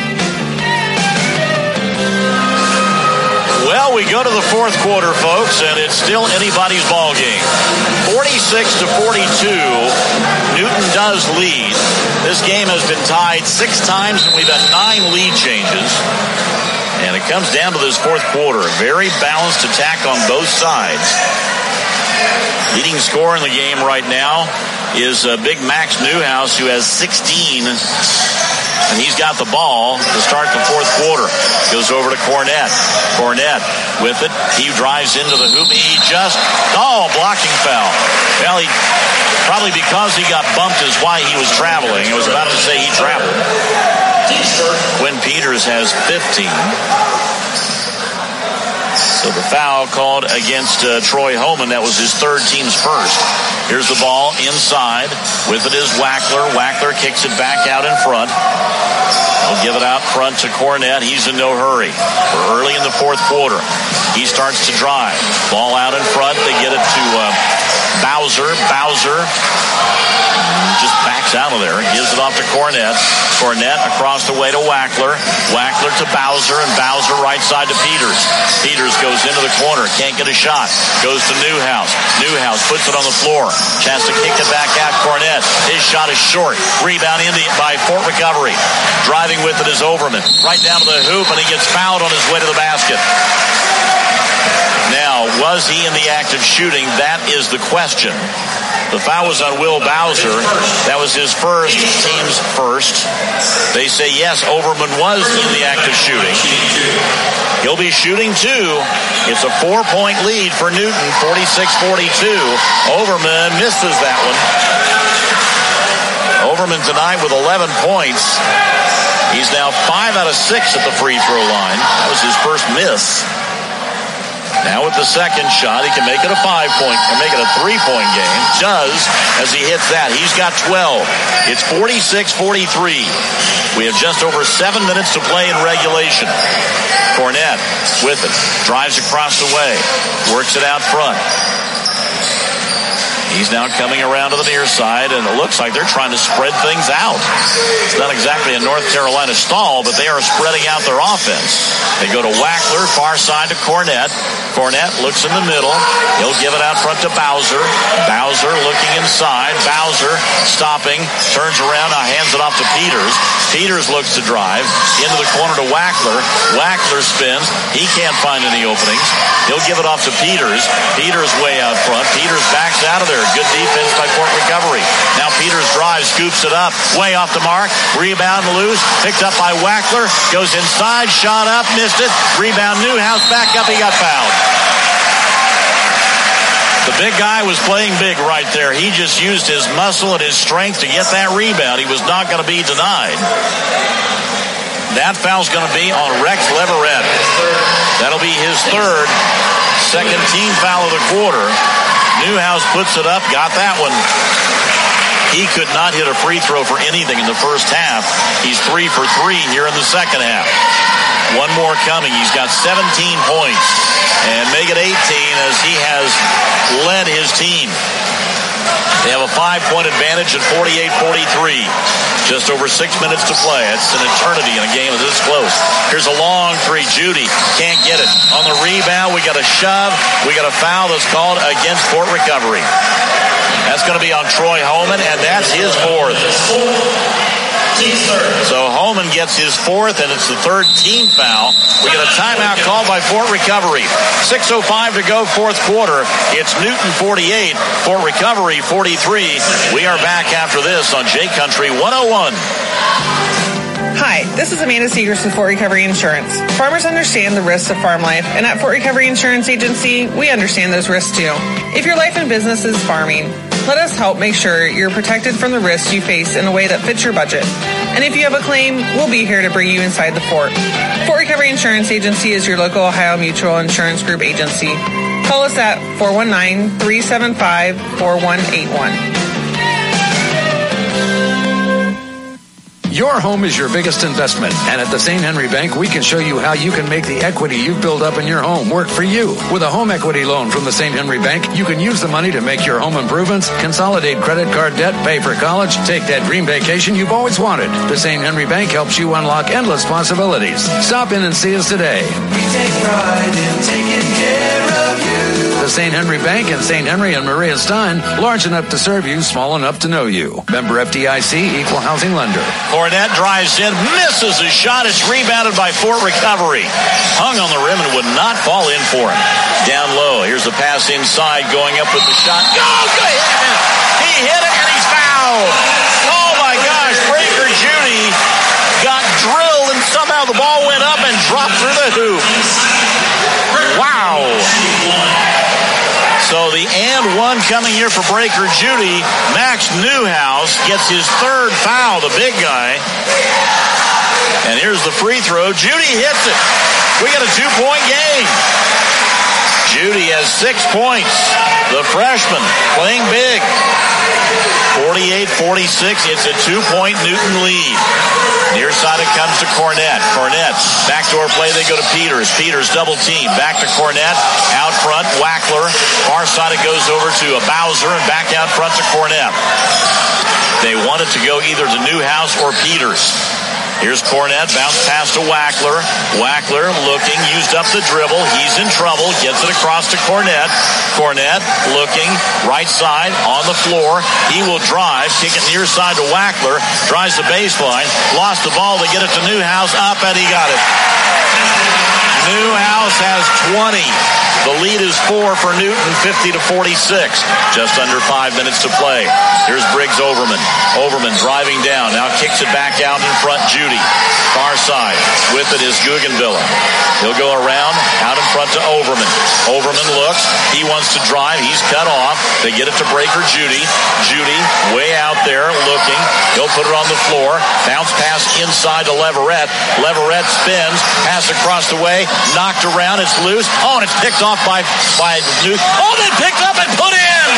Well, we go to the fourth quarter, folks, and it's still anybody's ball game. forty-six to forty-two, Newton does lead. This game has been tied six times, and we've had nine lead changes. And it comes down to this fourth quarter. A very balanced attack on both sides. Leading scorer in the game right now is uh, Big Max Newhouse, who has sixteen. And he's got the ball to start the fourth quarter. Goes over to Cornett. Cornett with it. He drives into the hoop. He just, oh, blocking foul. Well, he, probably because he got bumped is why he was traveling. I was about to say he traveled. Quinn Peters has fifteen. So the foul called against uh, Troy Holman. That was his third, team's first. Here's the ball inside. With it is Wackler. Wackler kicks it back out in front. He'll give it out front to Cornett. He's in no hurry. We're early in the fourth quarter. He starts to drive. Ball out in front. They get it to uh, Bowser. Bowser just backs out of there and gives it off to Cornett. Cornett across the way to Wackler. Wackler to Bowser, and Bowser right side to Peters. Peters goes into the corner. Can't get a shot. Goes to Newhouse. Newhouse puts it on the floor. Chance to kick it back out. Cornett. His shot is short. Rebound in the, by Fort Recovery. Driving with it is Overman. Right down to the hoop, and he gets fouled on his way to the basket. Now, was he in the act of shooting? That is the question. The foul was on Will Bowser. That was his first, team's first. They say, yes, Overman was in the act of shooting. He'll be shooting two. It's a four-point lead for Newton, forty-six forty-two. Overman misses that one. Overman tonight with eleven points. He's now five out of six at the free throw line. That was his first miss. Now with the second shot, he can make it a five-point, or make it a three-point game. Does, as he hits that. He's got twelve. It's forty-six forty-three. We have just over seven minutes to play in regulation. Cornett with it. Drives across the way. Works it out front. He's now coming around to the near side, and it looks like they're trying to spread things out. It's not exactly a North Carolina stall, but they are spreading out their offense. They go to Wackler, far side to Cornett. Cornett looks in the middle. He'll give it out front to Bowser. Bowser looking inside. Bowser stopping, turns around, now hands it off to Peters. Peters looks to drive into the corner to Wackler. Wackler spins. He can't find any openings. He'll give it off to Peters. Peters way out front. Peters backs out of there. Good defense by Fort Recovery. Now Peters drives, scoops it up, way off the mark. Rebound loose, picked up by Wackler. Goes inside, shot up, missed it. Rebound Newhouse, back up, he got fouled. The big guy was playing big right there. He just used his muscle and his strength to get that rebound. He was not going to be denied. That foul's going to be on Rex Leverett. That'll be his third, second team foul of the quarter. Newhouse puts it up, got that one. He could not hit a free throw for anything in the first half. He's three for three here in the second half. One more coming. He's got seventeen points. And make it eighteen as he has led his team. They have a five-point advantage at forty-eight forty-three. Just over six minutes to play. It's an eternity in a game this close. Here's a long three. Judy can't get it. On the rebound, we got a shove. We got a foul that's called against Fort Recovery. That's going to be on Troy Holman, and that's his fourth. So Holman gets his fourth, and it's the third team foul. We get a timeout called by Fort Recovery. six oh five to go, fourth quarter. It's Newton forty-eight, Fort Recovery forty-three. We are back after this on J Country one oh one. Hi, this is Amanda Seegers with Fort Recovery Insurance. Farmers understand the risks of farm life, and at Fort Recovery Insurance Agency, we understand those risks too. If your life and business is farming, let us help make sure you're protected from the risks you face in a way that fits your budget. And if you have a claim, we'll be here to bring you inside the fort. Fort Recovery Insurance Agency is your local Ohio Mutual Insurance Group agency. Call us at four one nine, three seven five, four one eight one. Your home is your biggest investment, and at the Saint Henry Bank, we can show you how you can make the equity you've built up in your home work for you. With a home equity loan from the Saint Henry Bank, you can use the money to make your home improvements, consolidate credit card debt, pay for college, take that dream vacation you've always wanted. The Saint Henry Bank helps you unlock endless possibilities. Stop in and see us today. We take pride in taking care of you. The Saint Henry Bank in Saint Henry and Maria Stein, large enough to serve you, small enough to know you. Member F D I C, Equal Housing Lender. Cornette drives in, misses his shot. It's rebounded by Fort Recovery. Hung on the rim and would not fall in for him. Down low. Here's the pass inside, going up with the shot. Go! Good! He hit it and he's fouled. Oh my gosh! Breaker Judy got drilled and somehow the ball went up and dropped through the hoop. Wow! So the and one coming here for Breaker Judy. Max Newhouse gets his third foul, the big guy. And here's the free throw. Judy hits it. We got a two-point game. Judy has six points. The freshman playing big. forty-eight forty-six. It's a two-point Newton lead. Near side it comes to Cornette. Cornette, backdoor play, they go to Peters. Peters double team. Back to Cornette. Out front, Wackler. Far side it goes over to a Bowser and back out front to Cornette. They wanted to go either to Newhouse or Peters. Here's Cornette, bounce pass to Wackler. Wackler looking, used up the dribble. He's in trouble, gets it across to Cornette. Cornette looking, right side, on the floor. He will drive, kick it near side to Wackler. Drives the baseline, lost the ball. They get it to Newhouse, up and he got it. Newhouse has twenty. The lead is four for Newton, fifty to forty-six. Just under five minutes to play. Here's Briggs Overman. Overman driving down. Now kicks it back out in front. Judy. Far side. With it is Guggenvilla. He'll go around. Out in front to Overman. Overman looks. He wants to drive. He's cut off. They get it to Breaker Judy. Judy way out there looking. He'll put it on the floor. Bounce pass inside to Leverett. Leverett spins. Pass across the way. Knocked around. It's loose. Oh, and it's picked off by, by Newton. Oh, they picked up and put in!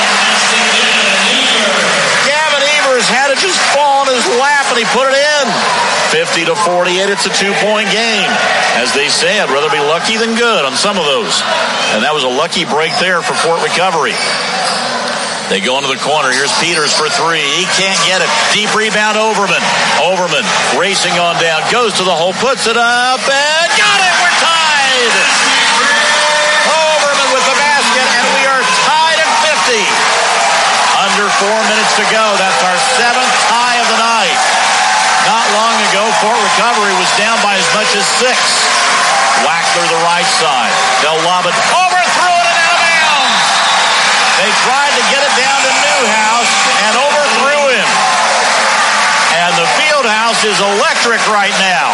Gavin Evers had it just fall on his lap and he put it in. fifty to forty-eight, it's a two-point game. As they say, I'd rather be lucky than good on some of those. And that was a lucky break there for Fort Recovery. They go into the corner. Here's Peters for three. He can't get it. Deep rebound, Overman. Overman racing on down. Goes to the hole, puts it up, and got it! We're tied! Overman with the basket, and we are tied at fifty. Under four minutes to go. That's our seventh tie of the night. Not long ago, Fort Recovery was down by as much as six. Wackler the right side. They'll lob it. Overthrew it and out of bounds. They tried to get it down to Newhouse and overthrew him. And the field house is electric right now.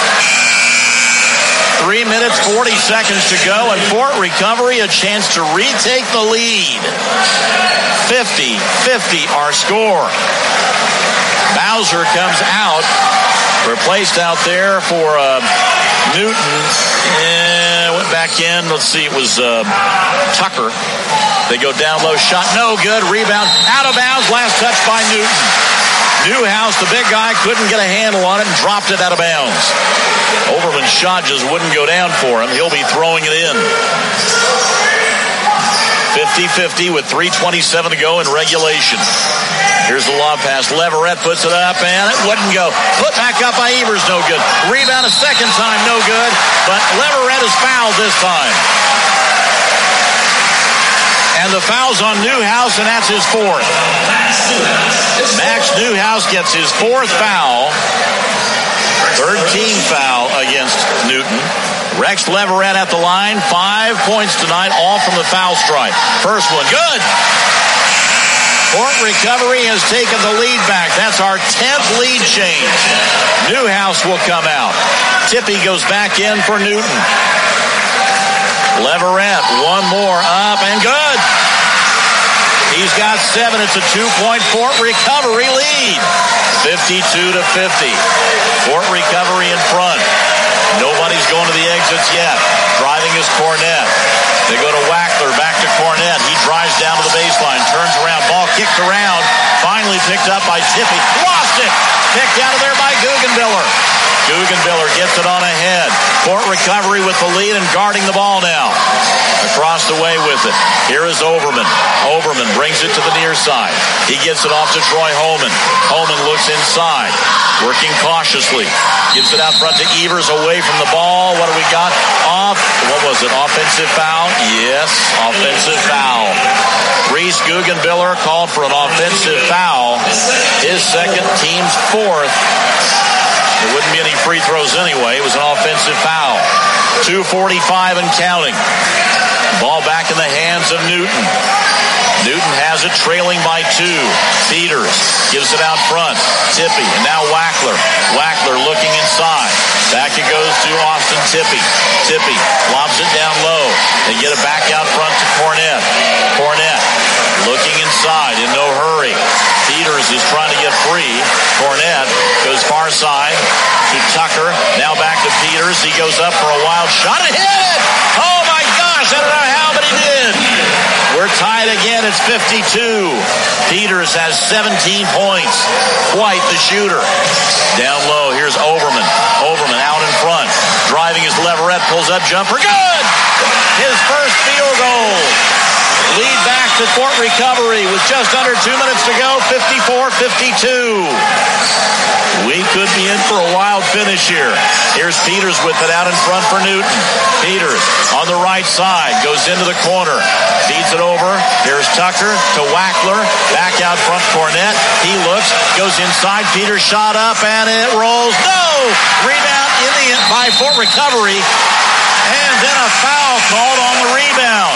Three minutes, forty seconds to go, and Fort Recovery a chance to retake the lead. fifty fifty our score. Bowser comes out, replaced out there for uh, Newton. And went back in. Let's see, it was uh, Tucker. They go down low, shot no good. Rebound out of bounds. Last touch by Newton. Newhouse, the big guy, couldn't get a handle on it and dropped it out of bounds. Overman's shot just wouldn't go down for him. He'll be throwing it in. fifty fifty with three twenty-seven to go in regulation. Here's the lob pass. Leverett puts it up, and it wouldn't go. Put back up by Evers, no good. Rebound a second time, no good. But Leverett is fouled this time. And the foul's on Newhouse, and that's his fourth. Max Newhouse gets his fourth foul. Third team foul against Newton. Rex Leverett at the line. Five points tonight, all from the foul stripe. First one, good. Fort Recovery has taken the lead back. That's our tenth lead change. Newhouse will come out. Tippy goes back in for Newton. Leverett, one more up and good. He's got seven. It's a two-point Fort Recovery lead. fifty-two to fifty. Fort Recovery in front. Nobody's going to the exits yet. Driving is Cornette. They go to Wackler, back to Cornette. He drives down to the baseline, turns around, ball kicked around. Finally picked up by Tippy. Lost it. Picked out of there by Guggenbiller. Guggenbiller gets it on ahead. Fort Recovery with the lead and guarding the ball now. Across the way with it. Here is Overman. Overman brings it to the near side. He gets it off to Troy Holman. Holman looks inside. Working cautiously. Gives it out front to Evers away from the ball. What do we got? Off. What was it? Offensive foul? Yes, offensive foul. Reese Guggenbiller called for an offensive foul. His second, team's fourth. There wouldn't be any free throws anyway. It was an offensive foul. two forty-five and counting. Ball back in the hands of Newton. Newton has it trailing by two. Peters gives it out front. Tippy, and now Wackler. Wackler looking inside. Back it goes to Austin Tippy. Tippy lobs it down low. They get it back out front to Cornette. Cornette looking inside in no hurry. Peters is trying to get free. Cornette goes far side to Tucker. Now back to Peters. He goes up for a wild shot and hit it! Oh my gosh, I don't know how, but he did. We're tied again. It's fifty-two. Peters has seventeen points. Quite the shooter. Down low, here's Overman. Overman out in front. Driving his leverette, pulls up jumper. Good! His first field goal. Lead back to Fort Recovery with just under two minutes to go. fifty-four fifty-two. We could be in for a wild finish here. Here's Peters with it out in front for Newton. Peters on the right side. Goes into the corner. Feeds it over. Here's Tucker to Wackler. Back out front, Cornette. He looks. Goes inside. Peters shot up and it rolls. No! Rebound in the end by Fort Recovery. And then a foul called on the rebound.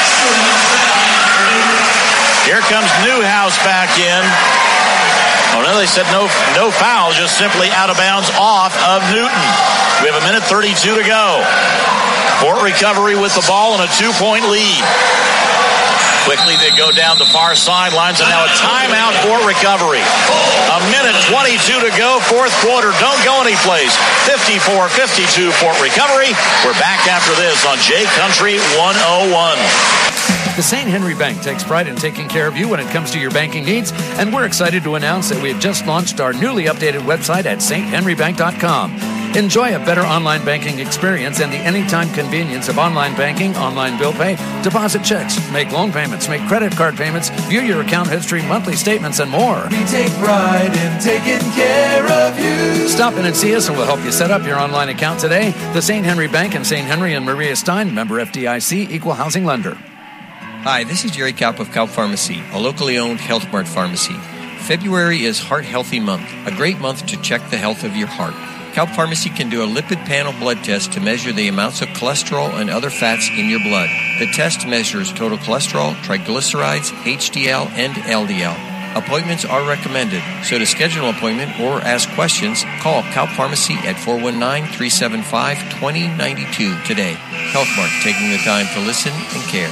Here comes Newhouse back in. Oh, no, they said no no foul, just simply out of bounds off of Newton. We have a minute thirty-two to go. Fort Recovery with the ball and a two-point lead. Quickly they go down the far sidelines, and now a timeout for Recovery. A minute twenty-two to go, fourth quarter. Don't go anyplace. fifty-four fifty-two Fort Recovery. We're back after this on J Country one oh one. The Saint Henry Bank takes pride in taking care of you when it comes to your banking needs, and we're excited to announce that we have just launched our newly updated website at st henry bank dot com. Enjoy a better online banking experience and the anytime convenience of online banking, online bill pay, deposit checks, make loan payments, make credit card payments, view your account history, monthly statements, and more. We take pride in taking care of you. Stop in and see us, and we'll help you set up your online account today. The Saint Henry Bank in Saint Henry and Maria Stein, member F D I C, equal housing lender. Hi, this is Jerry Kaup of Kaup Pharmacy, a locally owned Health Mart pharmacy. February is Heart Healthy Month, a great month to check the health of your heart. Kaup Pharmacy can do a lipid panel blood test to measure the amounts of cholesterol and other fats in your blood. The test measures total cholesterol, triglycerides, H D L, and L D L. Appointments are recommended, so to schedule an appointment or ask questions, call Kaup Pharmacy at four one nine, three seven five, two zero nine two today. Health Mart, taking the time to listen and care.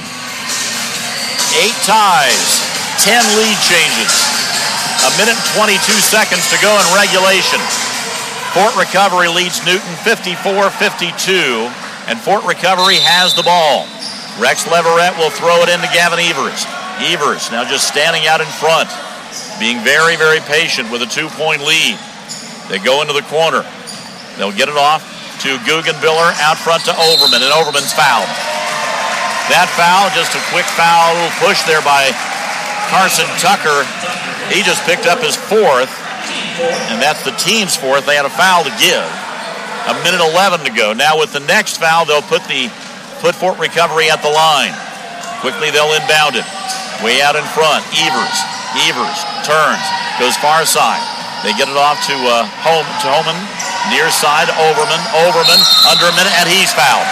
Eight ties, ten lead changes. A minute and twenty-two seconds to go in regulation. Fort Recovery leads Newton fifty-four fifty-two, and Fort Recovery has the ball. Rex Leverette will throw it into Gavin Evers. Evers now just standing out in front, being very, very patient with a two-point lead. They go into the corner. They'll get it off to Guggenbiller out front to Overman, and Overman's fouled. That foul, just a quick foul, a little push there by Carson Tucker. He just picked up his fourth, and that's the team's fourth. They had a foul to give. A minute eleven to go. Now with the next foul, they'll put the put Fort Recovery at the line. Quickly they'll inbound it. Way out in front, Evers. Evers turns, goes far side. They get it off to uh, home to Holman, near side, Overman. Overman under a minute, and he's fouled.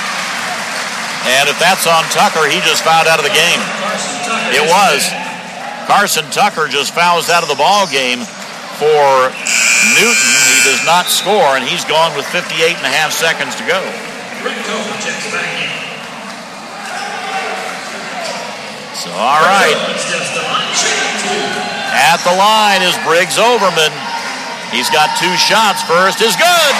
And if that's on Tucker, he just fouled out of the game. It was. Carson Tucker just fouls out of the ball game for Newton. He does not score, and he's gone with fifty-eight and a half seconds to go. So, all right. At the line is Briggs Overman. He's got two shots. First is good.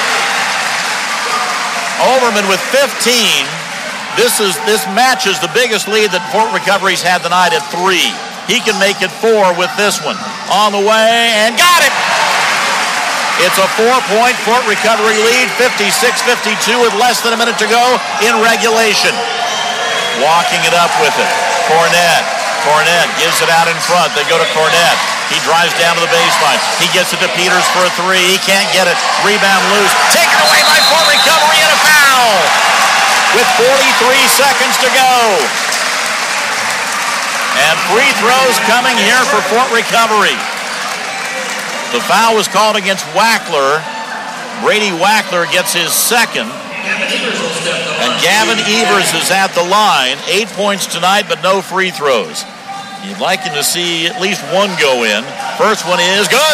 Overman with fifteen. This is this matches the biggest lead that Fort Recovery's had tonight at three. He can make it four with this one. On the way, and got it! It's a four-point Fort Recovery lead, fifty-six fifty-two with less than a minute to go in regulation. Walking it up with it. Cornett. Cornett gives it out in front. They go to Cornett. He drives down to the baseline. He gets it to Peters for a three. He can't get it. Rebound loose. Taken away by Fort Recovery and a foul with forty-three seconds to go. And free throws coming here for Fort Recovery. The foul was called against Wackler. Brady Wackler gets his second. And Gavin Evers is at the line. Eight points tonight, but no free throws. You'd like him to see at least one go in. First one is good.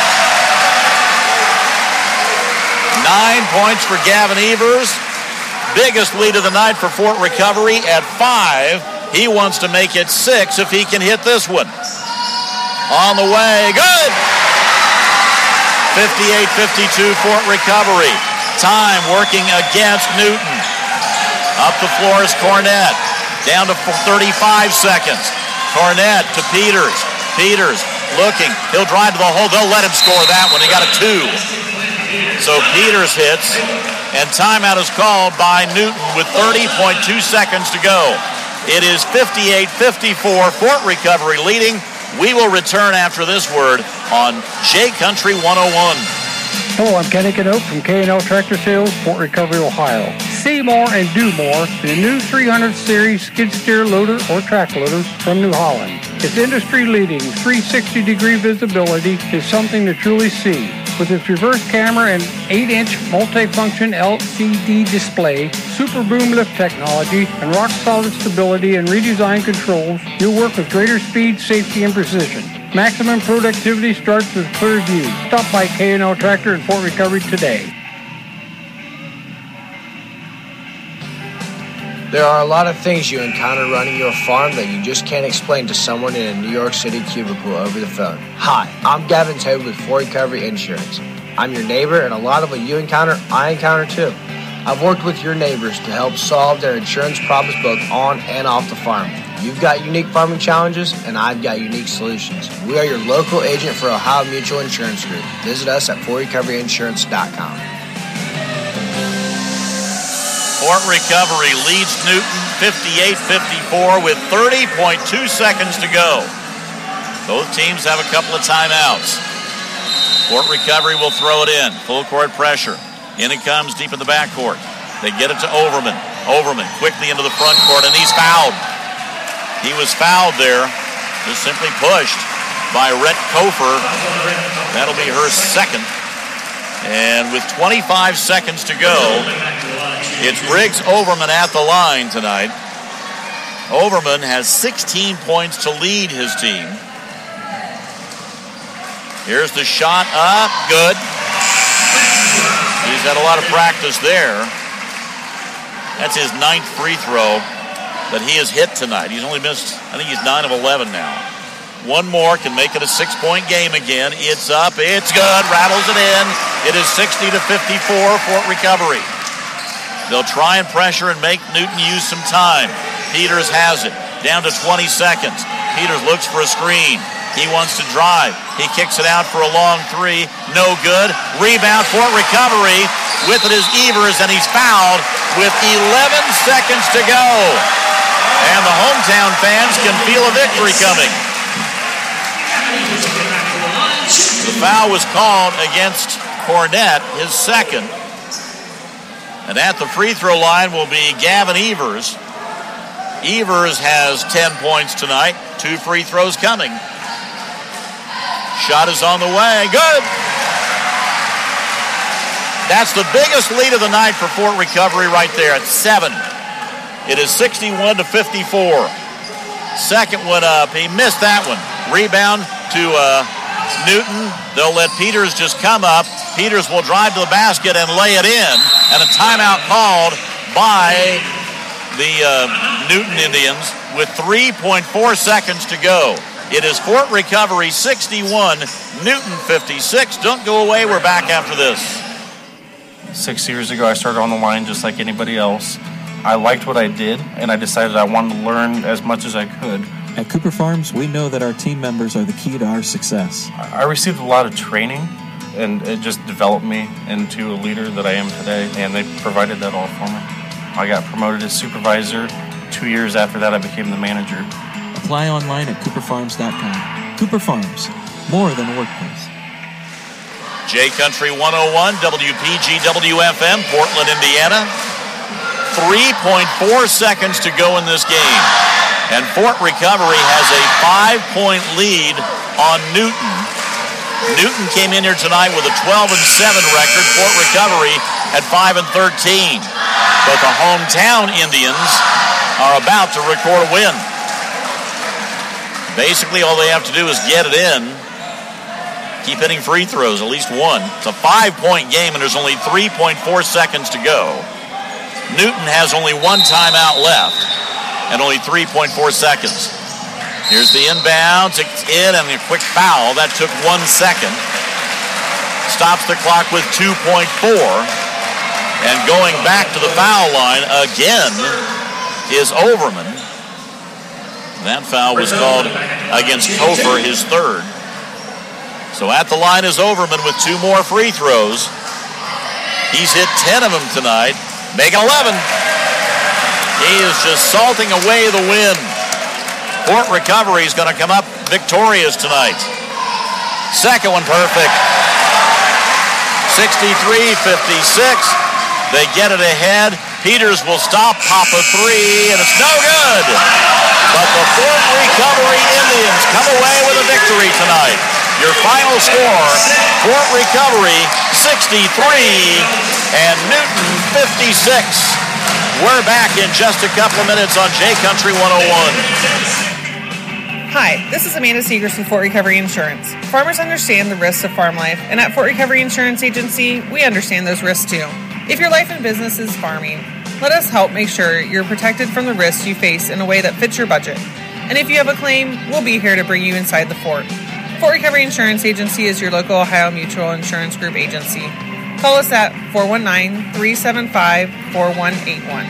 Nine points for Gavin Evers. Biggest lead of the night for Fort Recovery at five. He wants to make it six if he can hit this one. On the way, good! fifty-eight fifty-two Fort Recovery. Time working against Newton. Up the floor is Cornett. Down to thirty-five seconds. Cornett to Peters. Peters looking. He'll drive to the hole. They'll let him score that one. He got a two. So Peters hits, and timeout is called by Newton with thirty point two seconds to go. It is fifty-eight fifty-four, Fort Recovery leading. We will return after this word on J Country one oh one. Hello, I'm Kenny Canope from K and L Tractor Sales, Fort Recovery, Ohio. See more and do more in the new three hundred series skid steer loader or track loader from New Holland. Its industry-leading three hundred sixty degree visibility is something to truly see. With its reverse camera and eight inch multi-function L C D display, super boom lift technology, and rock-solid stability and redesigned controls, you'll work with greater speed, safety, and precision. Maximum productivity starts with clear view. Stop by K and L Tractor in Fort Recovery today. There are a lot of things you encounter running your farm that you just can't explain to someone in a New York City cubicle over the phone. Hi, I'm Gavin Toad with Fort Recovery Insurance. I'm your neighbor, and a lot of what you encounter, I encounter too. I've worked with your neighbors to help solve their insurance problems both on and off the farm. You've got unique farming challenges, and I've got unique solutions. We are your local agent for Ohio Mutual Insurance Group. Visit us at fort recovery insurance dot com. Fort Recovery leads Newton fifty-eight fifty-four with thirty point two seconds to go. Both teams have a couple of timeouts. Fort Recovery will throw it in. Full court pressure. In it comes deep in the backcourt. They get it to Overman. Overman quickly into the front court, and he's fouled. He was fouled there. Just simply pushed by Rhett Kofer. That'll be her second. And with twenty-five seconds to go, it's Briggs Overman at the line tonight. Overman has sixteen points to lead his team. Here's the shot up. Good. He's had a lot of practice there. That's his ninth free throw that he has hit tonight. He's only missed, I think he's nine of eleven now. One more can make it a six-point game again. It's up. It's good. Rattles it in. It is sixty to fifty-four, Fort Recovery. They'll try and pressure and make Newton use some time. Peters has it. Down to twenty seconds. Peters looks for a screen. He wants to drive. He kicks it out for a long three. No good. Rebound, Fort Recovery. With it is Evers, and he's fouled with eleven seconds to go. And the hometown fans can feel a victory coming. The foul was called against Cornett, his second. And at the free throw line will be Gavin Evers. Evers has ten points tonight. Two free throws coming. Shot is on the way. Good. That's the biggest lead of the night for Fort Recovery right there at seven. It is sixty-one to fifty-four. Second one up. He missed that one. Rebound to uh, Newton. They'll let Peters just come up. Peters will drive to the basket and lay it in. And a timeout called by the uh, Newton Indians with three point four seconds to go. It is Fort Recovery sixty-one, Newton fifty-six. Don't go away. We're back after this. Six years ago, I started on the line just like anybody else. I liked what I did, and I decided I wanted to learn as much as I could. At Cooper Farms, we know that our team members are the key to our success. I received a lot of training, and it just developed me into a leader that I am today, and they provided that all for me. I got promoted as supervisor. Two years after that, I became the manager. Apply online at cooper farms dot com. Cooper Farms, more than a workplace. J Country one oh one, W P G W F M, Portland, Indiana. three point four seconds to go in this game. And Fort Recovery has a five-point lead on Newton. Newton came in here tonight with a twelve and seven record. Fort Recovery at five and thirteen. But the hometown Indians are about to record a win. Basically, all they have to do is get it in. Keep hitting free throws, at least one. It's a five-point game, and there's only three point four seconds to go. Newton has only one timeout left and only three point four seconds. Here's the inbound. It's in, and a quick foul. That took one second. Stops the clock with two point four. And going back to the foul line again is Overman. That foul was called against Topher, his third. So at the line is Overman with two more free throws. He's hit ten of them tonight, making eleven. He is just salting away the win. Fort Recovery is going to come up victorious tonight. Second one perfect. sixty-three fifty-six. They get it ahead. Peters will stop, pop a three, and it's no good. But the Fort Recovery Indians come away with a victory tonight. Your final score, Fort Recovery sixty-three and Newton fifty-six. We're back in just a couple of minutes on J Country one oh one. Hi, this is Amanda Seegers with Fort Recovery Insurance. Farmers understand the risks of farm life, and at Fort Recovery Insurance Agency, we understand those risks too. If your life and business is farming, let us help make sure you're protected from the risks you face in a way that fits your budget. And if you have a claim, we'll be here to bring you inside the fort. Fort Recovery Insurance Agency is your local Ohio Mutual Insurance Group agency. Call us at four one nine, three seven five, four one eight one.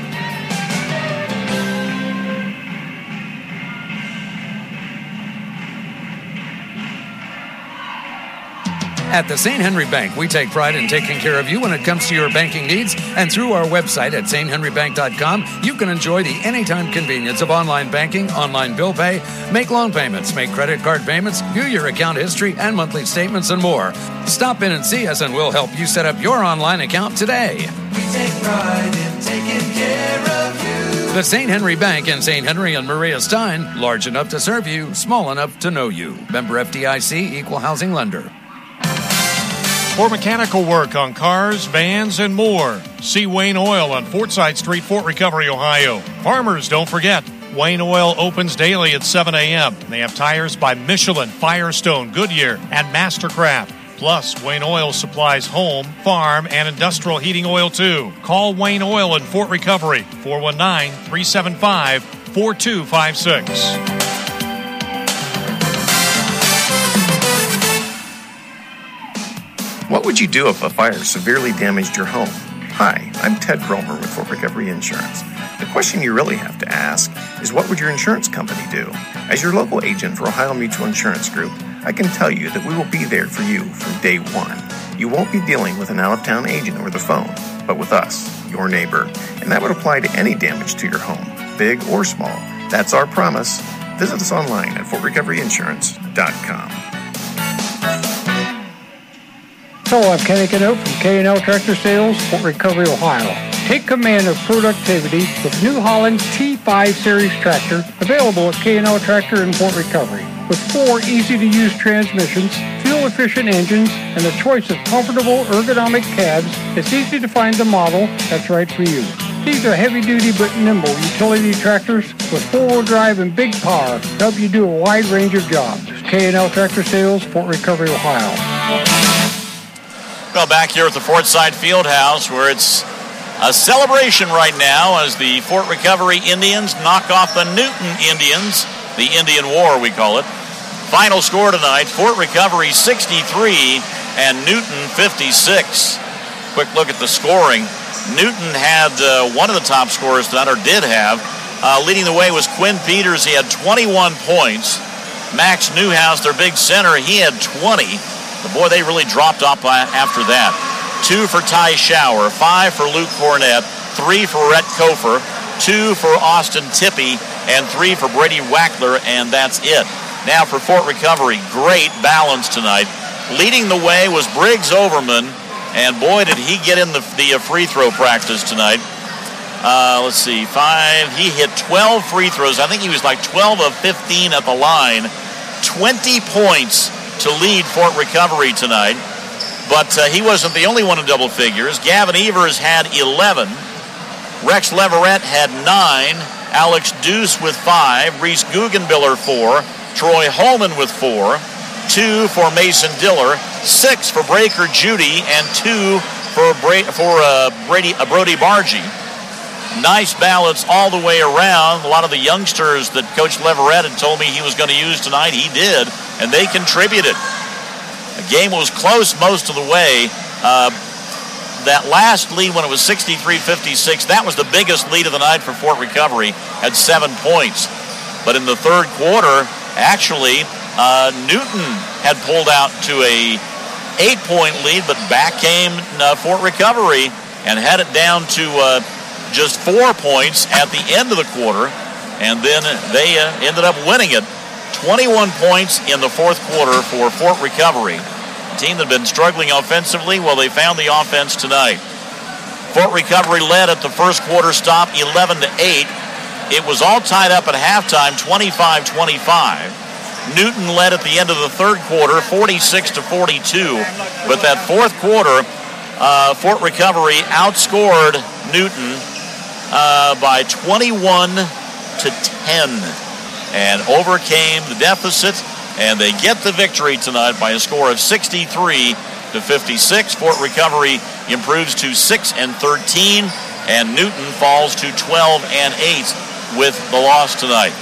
At the Saint Henry Bank, we take pride in taking care of you when it comes to your banking needs. And through our website at saint henry bank dot com, you can enjoy the anytime convenience of online banking, online bill pay, make loan payments, make credit card payments, view your account history and monthly statements, and more. Stop in and see us, and we'll help you set up your online account today. We take pride in taking care of you. The Saint Henry Bank in Saint Henry and Maria Stein, large enough to serve you, small enough to know you. Member F D I C, Equal Housing Lender. For mechanical work on cars, vans, and more, see Wayne Oil on Fortside Street, Fort Recovery, Ohio. Farmers, don't forget, Wayne Oil opens daily at seven a.m. They have tires by Michelin, Firestone, Goodyear, and Mastercraft. Plus, Wayne Oil supplies home, farm, and industrial heating oil, too. Call Wayne Oil in Fort Recovery, four one nine, three seven five, four two five six. What would you do if a fire severely damaged your home? Hi, I'm Ted Romer with Fort Recovery Insurance. The question you really have to ask is, what would your insurance company do? As your local agent for Ohio Mutual Insurance Group, I can tell you that we will be there for you from day one. You won't be dealing with an out-of-town agent over the phone, but with us, your neighbor. And that would apply to any damage to your home, big or small. That's our promise. Visit us online at fort recovery insurance dot com. Hello, I'm Kenny Canoe from K and L Tractor Sales, Fort Recovery, Ohio. Take command of productivity with New Holland T five Series tractor, available at K and L Tractor in Fort Recovery. With four easy-to-use transmissions, fuel-efficient engines, and a choice of comfortable ergonomic cabs, it's easy to find the model that's right for you. These are heavy-duty but nimble utility tractors with four-wheel drive and big power to help you do a wide range of jobs. K and L Tractor Sales, Fort Recovery, Ohio. Well, back here at the Fortside Fieldhouse, where it's a celebration right now as the Fort Recovery Indians knock off the Newton Indians, the Indian War, we call it. Final score tonight, Fort Recovery sixty-three and Newton fifty-six. Quick look at the scoring. Newton had uh, one of the top scorers tonight, or did have. Uh, leading the way was Quinn Peters. He had twenty-one points. Max Newhouse, their big center, he had twenty. But boy, they really dropped off after that. Two for Ty Shower, five for Luke Cornett, three for Rhett Kofer, two for Austin Tippy, and three for Brady Wackler, and that's it. Now for Fort Recovery, great balance tonight. Leading the way was Briggs Overman, and boy, did he get in the, the free throw practice tonight. Uh, let's see, five, he hit twelve free throws. I think he was like twelve of fifteen at the line. twenty points to lead Fort Recovery tonight. But uh, he wasn't the only one in double figures. Gavin Evers had eleven. Rex Leverett had nine. Alex Deuce with five. Reese Guggenbiller four. Troy Holman with four. Two for Mason Diller. Six for Breaker Judy. And two for Bra- for uh, Brady uh, Brody Bargy. Nice balance all the way around. A lot of the youngsters that Coach Leverett had told me he was going to use tonight, he did, and they contributed. The game was close most of the way. Uh, that last lead when it was sixty-three fifty-six, that was the biggest lead of the night for Fort Recovery at seven points. But in the third quarter, actually, uh, Newton had pulled out to a eight-point lead, but back came uh, Fort Recovery and had it down to uh, just four points at the end of the quarter, and then they uh, ended up winning it. twenty-one points in the fourth quarter for Fort Recovery. A team that had been struggling offensively, well, they found the offense tonight. Fort Recovery led at the first quarter stop eleven to eight. It was all tied up at halftime, twenty-five twenty-five. Newton led at the end of the third quarter, forty-six to forty-two. But that fourth quarter, uh, Fort Recovery outscored Newton Uh, by twenty-one to ten and overcame the deficit, and they get the victory tonight by a score of sixty-three to fifty-six. Fort Recovery improves to six and thirteen, and Newton falls to twelve and eight with the loss tonight.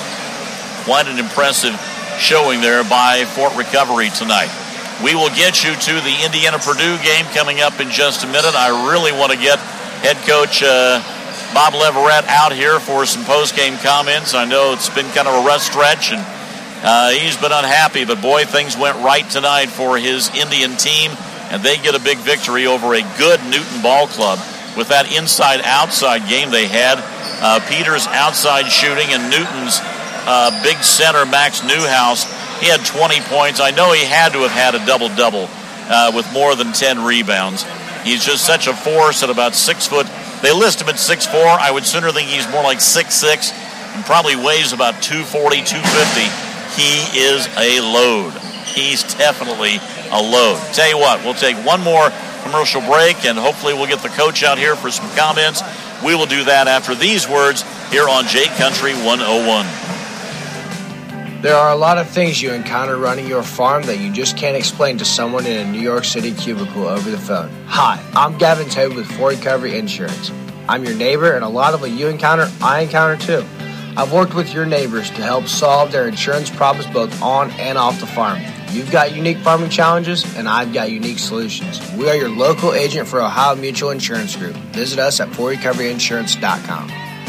Quite an impressive showing there by Fort Recovery tonight. We will get you to the Indiana-Purdue game coming up in just a minute. I really want to get head coach uh, Bob Leverett out here for some post-game comments. I know it's been kind of a rough stretch, and uh, he's been unhappy, but boy, things went right tonight for his Indian team, and they get a big victory over a good Newton ball club with that inside-outside game they had. Uh, Peters outside shooting, and Newton's uh, big center, Max Newhouse, he had twenty points. I know he had to have had a double-double uh, with more than ten rebounds. He's just such a force at about six foot. They list him at six foot four. I would sooner think he's more like six foot six and probably weighs about two forty, two fifty. He is a load. He's definitely a load. Tell you what, we'll take one more commercial break, and hopefully we'll get the coach out here for some comments. We will do that after these words here on J Country one oh one. There are a lot of things you encounter running your farm that you just can't explain to someone in a New York City cubicle over the phone. Hi, I'm Gavin Toad with Fort Recovery Insurance. I'm your neighbor, and a lot of what you encounter, I encounter too. I've worked with your neighbors to help solve their insurance problems both on and off the farm. You've got unique farming challenges, and I've got unique solutions. We are your local agent for Ohio Mutual Insurance Group. Visit us at fort recovery insurance dot com.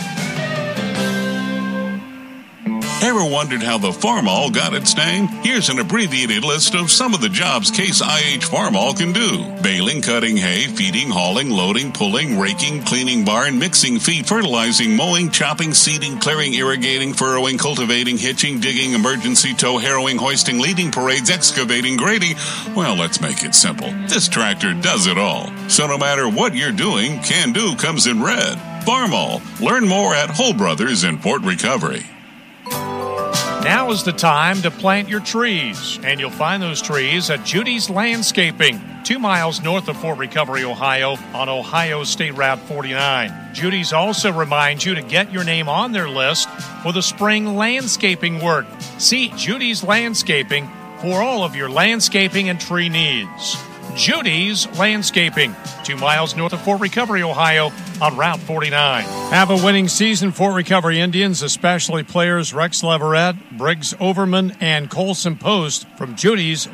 Ever wondered how the Farmall got its name? Here's an abbreviated list of some of the jobs Case I H Farmall can do. Baling, cutting hay, feeding, hauling, loading, pulling, raking, cleaning barn, mixing feed, fertilizing, mowing, chopping, seeding, clearing, irrigating, furrowing, cultivating, hitching, digging, emergency tow, harrowing, hoisting, leading parades, excavating, grading. Well, let's make it simple. This tractor does it all. So no matter what you're doing, Can Do comes in red. Farmall. Learn more at Hull Brothers in Fort Recovery. Now is the time to plant your trees, and you'll find those trees at Judy's Landscaping, two miles north of Fort Recovery, Ohio, on Ohio State Route forty-nine. Judy's also reminds you to get your name on their list for the spring landscaping work. See Judy's Landscaping for all of your landscaping and tree needs. Judy's Landscaping, two miles north of Fort Recovery, Ohio, on Route forty-nine. Have a winning season, Fort Recovery Indians, especially players Rex Leverett, Briggs Overman, and Colson Post from Judy's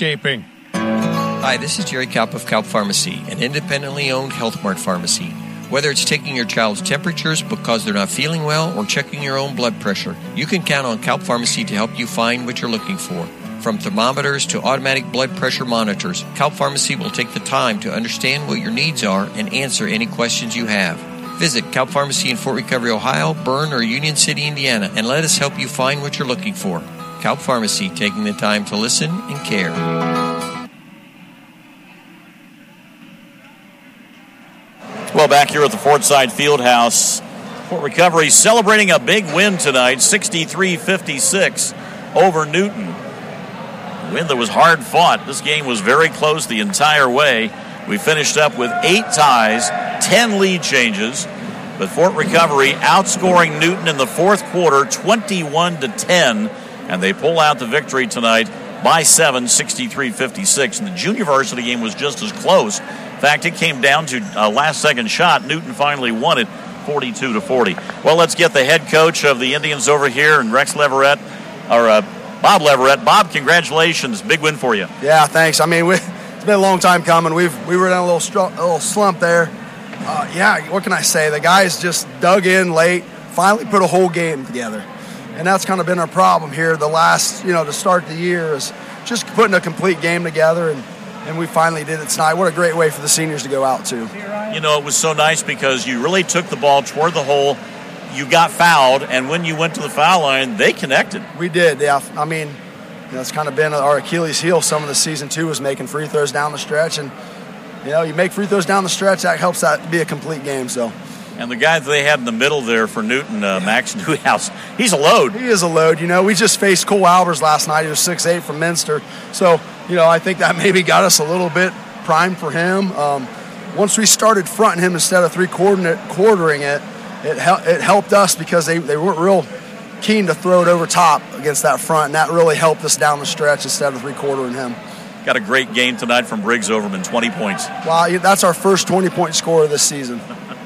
Landscaping. Hi, this is Jerry Kaup of Kaup Pharmacy, an independently owned Health Mart pharmacy. Whether it's taking your child's temperatures because they're not feeling well or checking your own blood pressure, you can count on Kalp Pharmacy to help you find what you're looking for. From thermometers to automatic blood pressure monitors, Kalp Pharmacy will take the time to understand what your needs are and answer any questions you have. Visit Kalp Pharmacy in Fort Recovery, Ohio, Bern, or Union City, Indiana, and let us help you find what you're looking for. Kalp Pharmacy, taking the time to listen and care. Well, back here at the Fortside Fieldhouse, Fort Recovery celebrating a big win tonight, sixty-three fifty-six over Newton. A win that was hard fought. This game was very close the entire way. We finished up with eight ties, ten lead changes, but Fort Recovery outscoring Newton in the fourth quarter, twenty-one to ten, and they pull out the victory tonight by seven, sixty-three fifty-six. And the junior varsity game was just as close. In fact, it came down to a last-second shot. Newton finally won it, forty-two to forty. Well, let's get the head coach of the Indians over here, and Rex Leverett, or uh, Bob Leverett. Bob, congratulations. Big win for you. Yeah, thanks. I mean, we, it's been a long time coming. We've we were in a little str- a little slump there. Uh, yeah, what can I say? The guys just dug in late, finally put a whole game together. And that's kind of been our problem here the last, you know, to start the year is just putting a complete game together, and, and we finally did it tonight. What a great way for the seniors to go out, too. You know, it was so nice because you really took the ball toward the hole. You got fouled, and when you went to the foul line, they connected. We did, yeah. I mean, you know, it's kind of been our Achilles heel some of the season, too, was making free throws down the stretch. And, you know, you make free throws down the stretch, that helps that be a complete game, so. And the guy that they had in the middle there for Newton, uh, Max Newhouse, he's a load. He is a load. You know, we just faced Cole Albers last night. He was six eight from Minster. So, you know, I think that maybe got us a little bit primed for him. Um, once we started fronting him instead of three-quartering it, it, hel- it helped us because they, they weren't real keen to throw it over top against that front, and that really helped us down the stretch instead of three-quartering him. Got a great game tonight from Briggs Overman, twenty points. Wow, that's our first twenty-point scorer this season.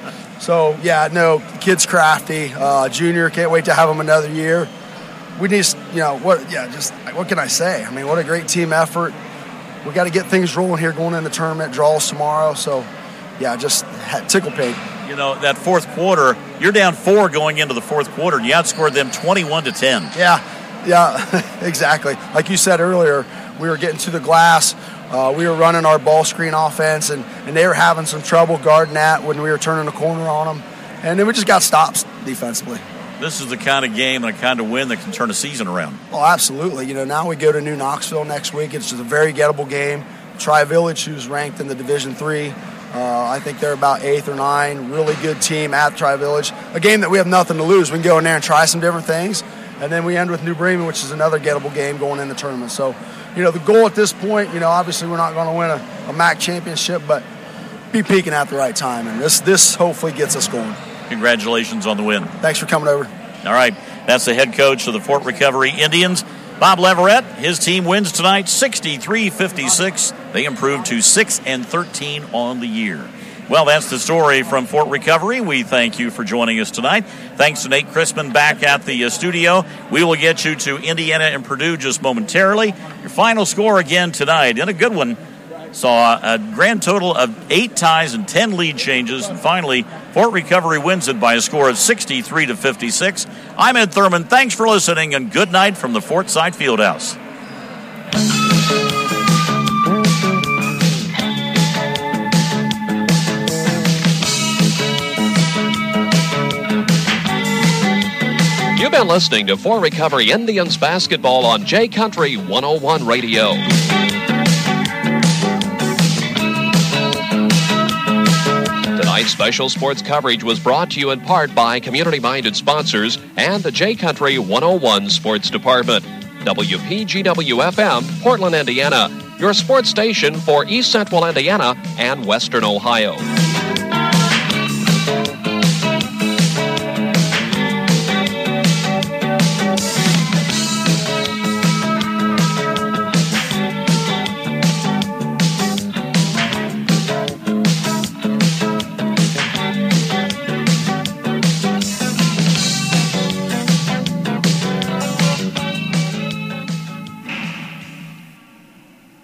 So, yeah, no, the kid's crafty. Uh, junior, can't wait to have him another year. We need, you know, what, yeah, just, what can I say? I mean, what a great team effort. We got to get things rolling here going in the tournament, draws tomorrow. So, yeah, just tickle pink. You know, that fourth quarter, you're down four going into the fourth quarter, and you outscored them twenty-one to ten. Yeah, yeah, exactly. Like you said earlier, we were getting to the glass. Uh, we were running our ball screen offense, and, and they were having some trouble guarding that when we were turning the corner on them. And then we just got stops defensively. This is the kind of game and the kind of win that can turn a season around. Oh, absolutely. You know, now we go to New Knoxville next week. It's just a very gettable game. Tri-Village, who's ranked in the Division three. Uh, I think they're about eighth or nine. Really good team at Tri-Village. A game that we have nothing to lose. We can go in there and try some different things. And then we end with New Bremen, which is another gettable game going in the tournament. So, you know, the goal at this point, you know, obviously we're not going to win a, a M A C championship, but be peaking at the right time. And this this hopefully gets us going. Congratulations on the win. Thanks for coming over. All right. That's the head coach of the Fort Recovery Indians, Bob Leverett. His team wins tonight, sixty-three fifty-six. They improved to six and thirteen on the year. Well, that's the story from Fort Recovery. We thank you for joining us tonight. Thanks to Nate Crispin back at the uh, studio. We will get you to Indiana and Purdue just momentarily. Your final score again tonight, and a good one, saw a grand total of eight ties and ten lead changes. And finally, Fort Recovery wins it by a score of sixty-three to fifty-six. I'm Ed Thurman. Thanks for listening, and good night from the Fortside Fieldhouse. You've been listening to Fort Recovery Indians basketball on J Country one oh one Radio. Tonight's special sports coverage was brought to you in part by community-minded sponsors and the J Country one oh one Sports Department. W P G W F M, Portland, Indiana, your sports station for East Central Indiana and Western Ohio.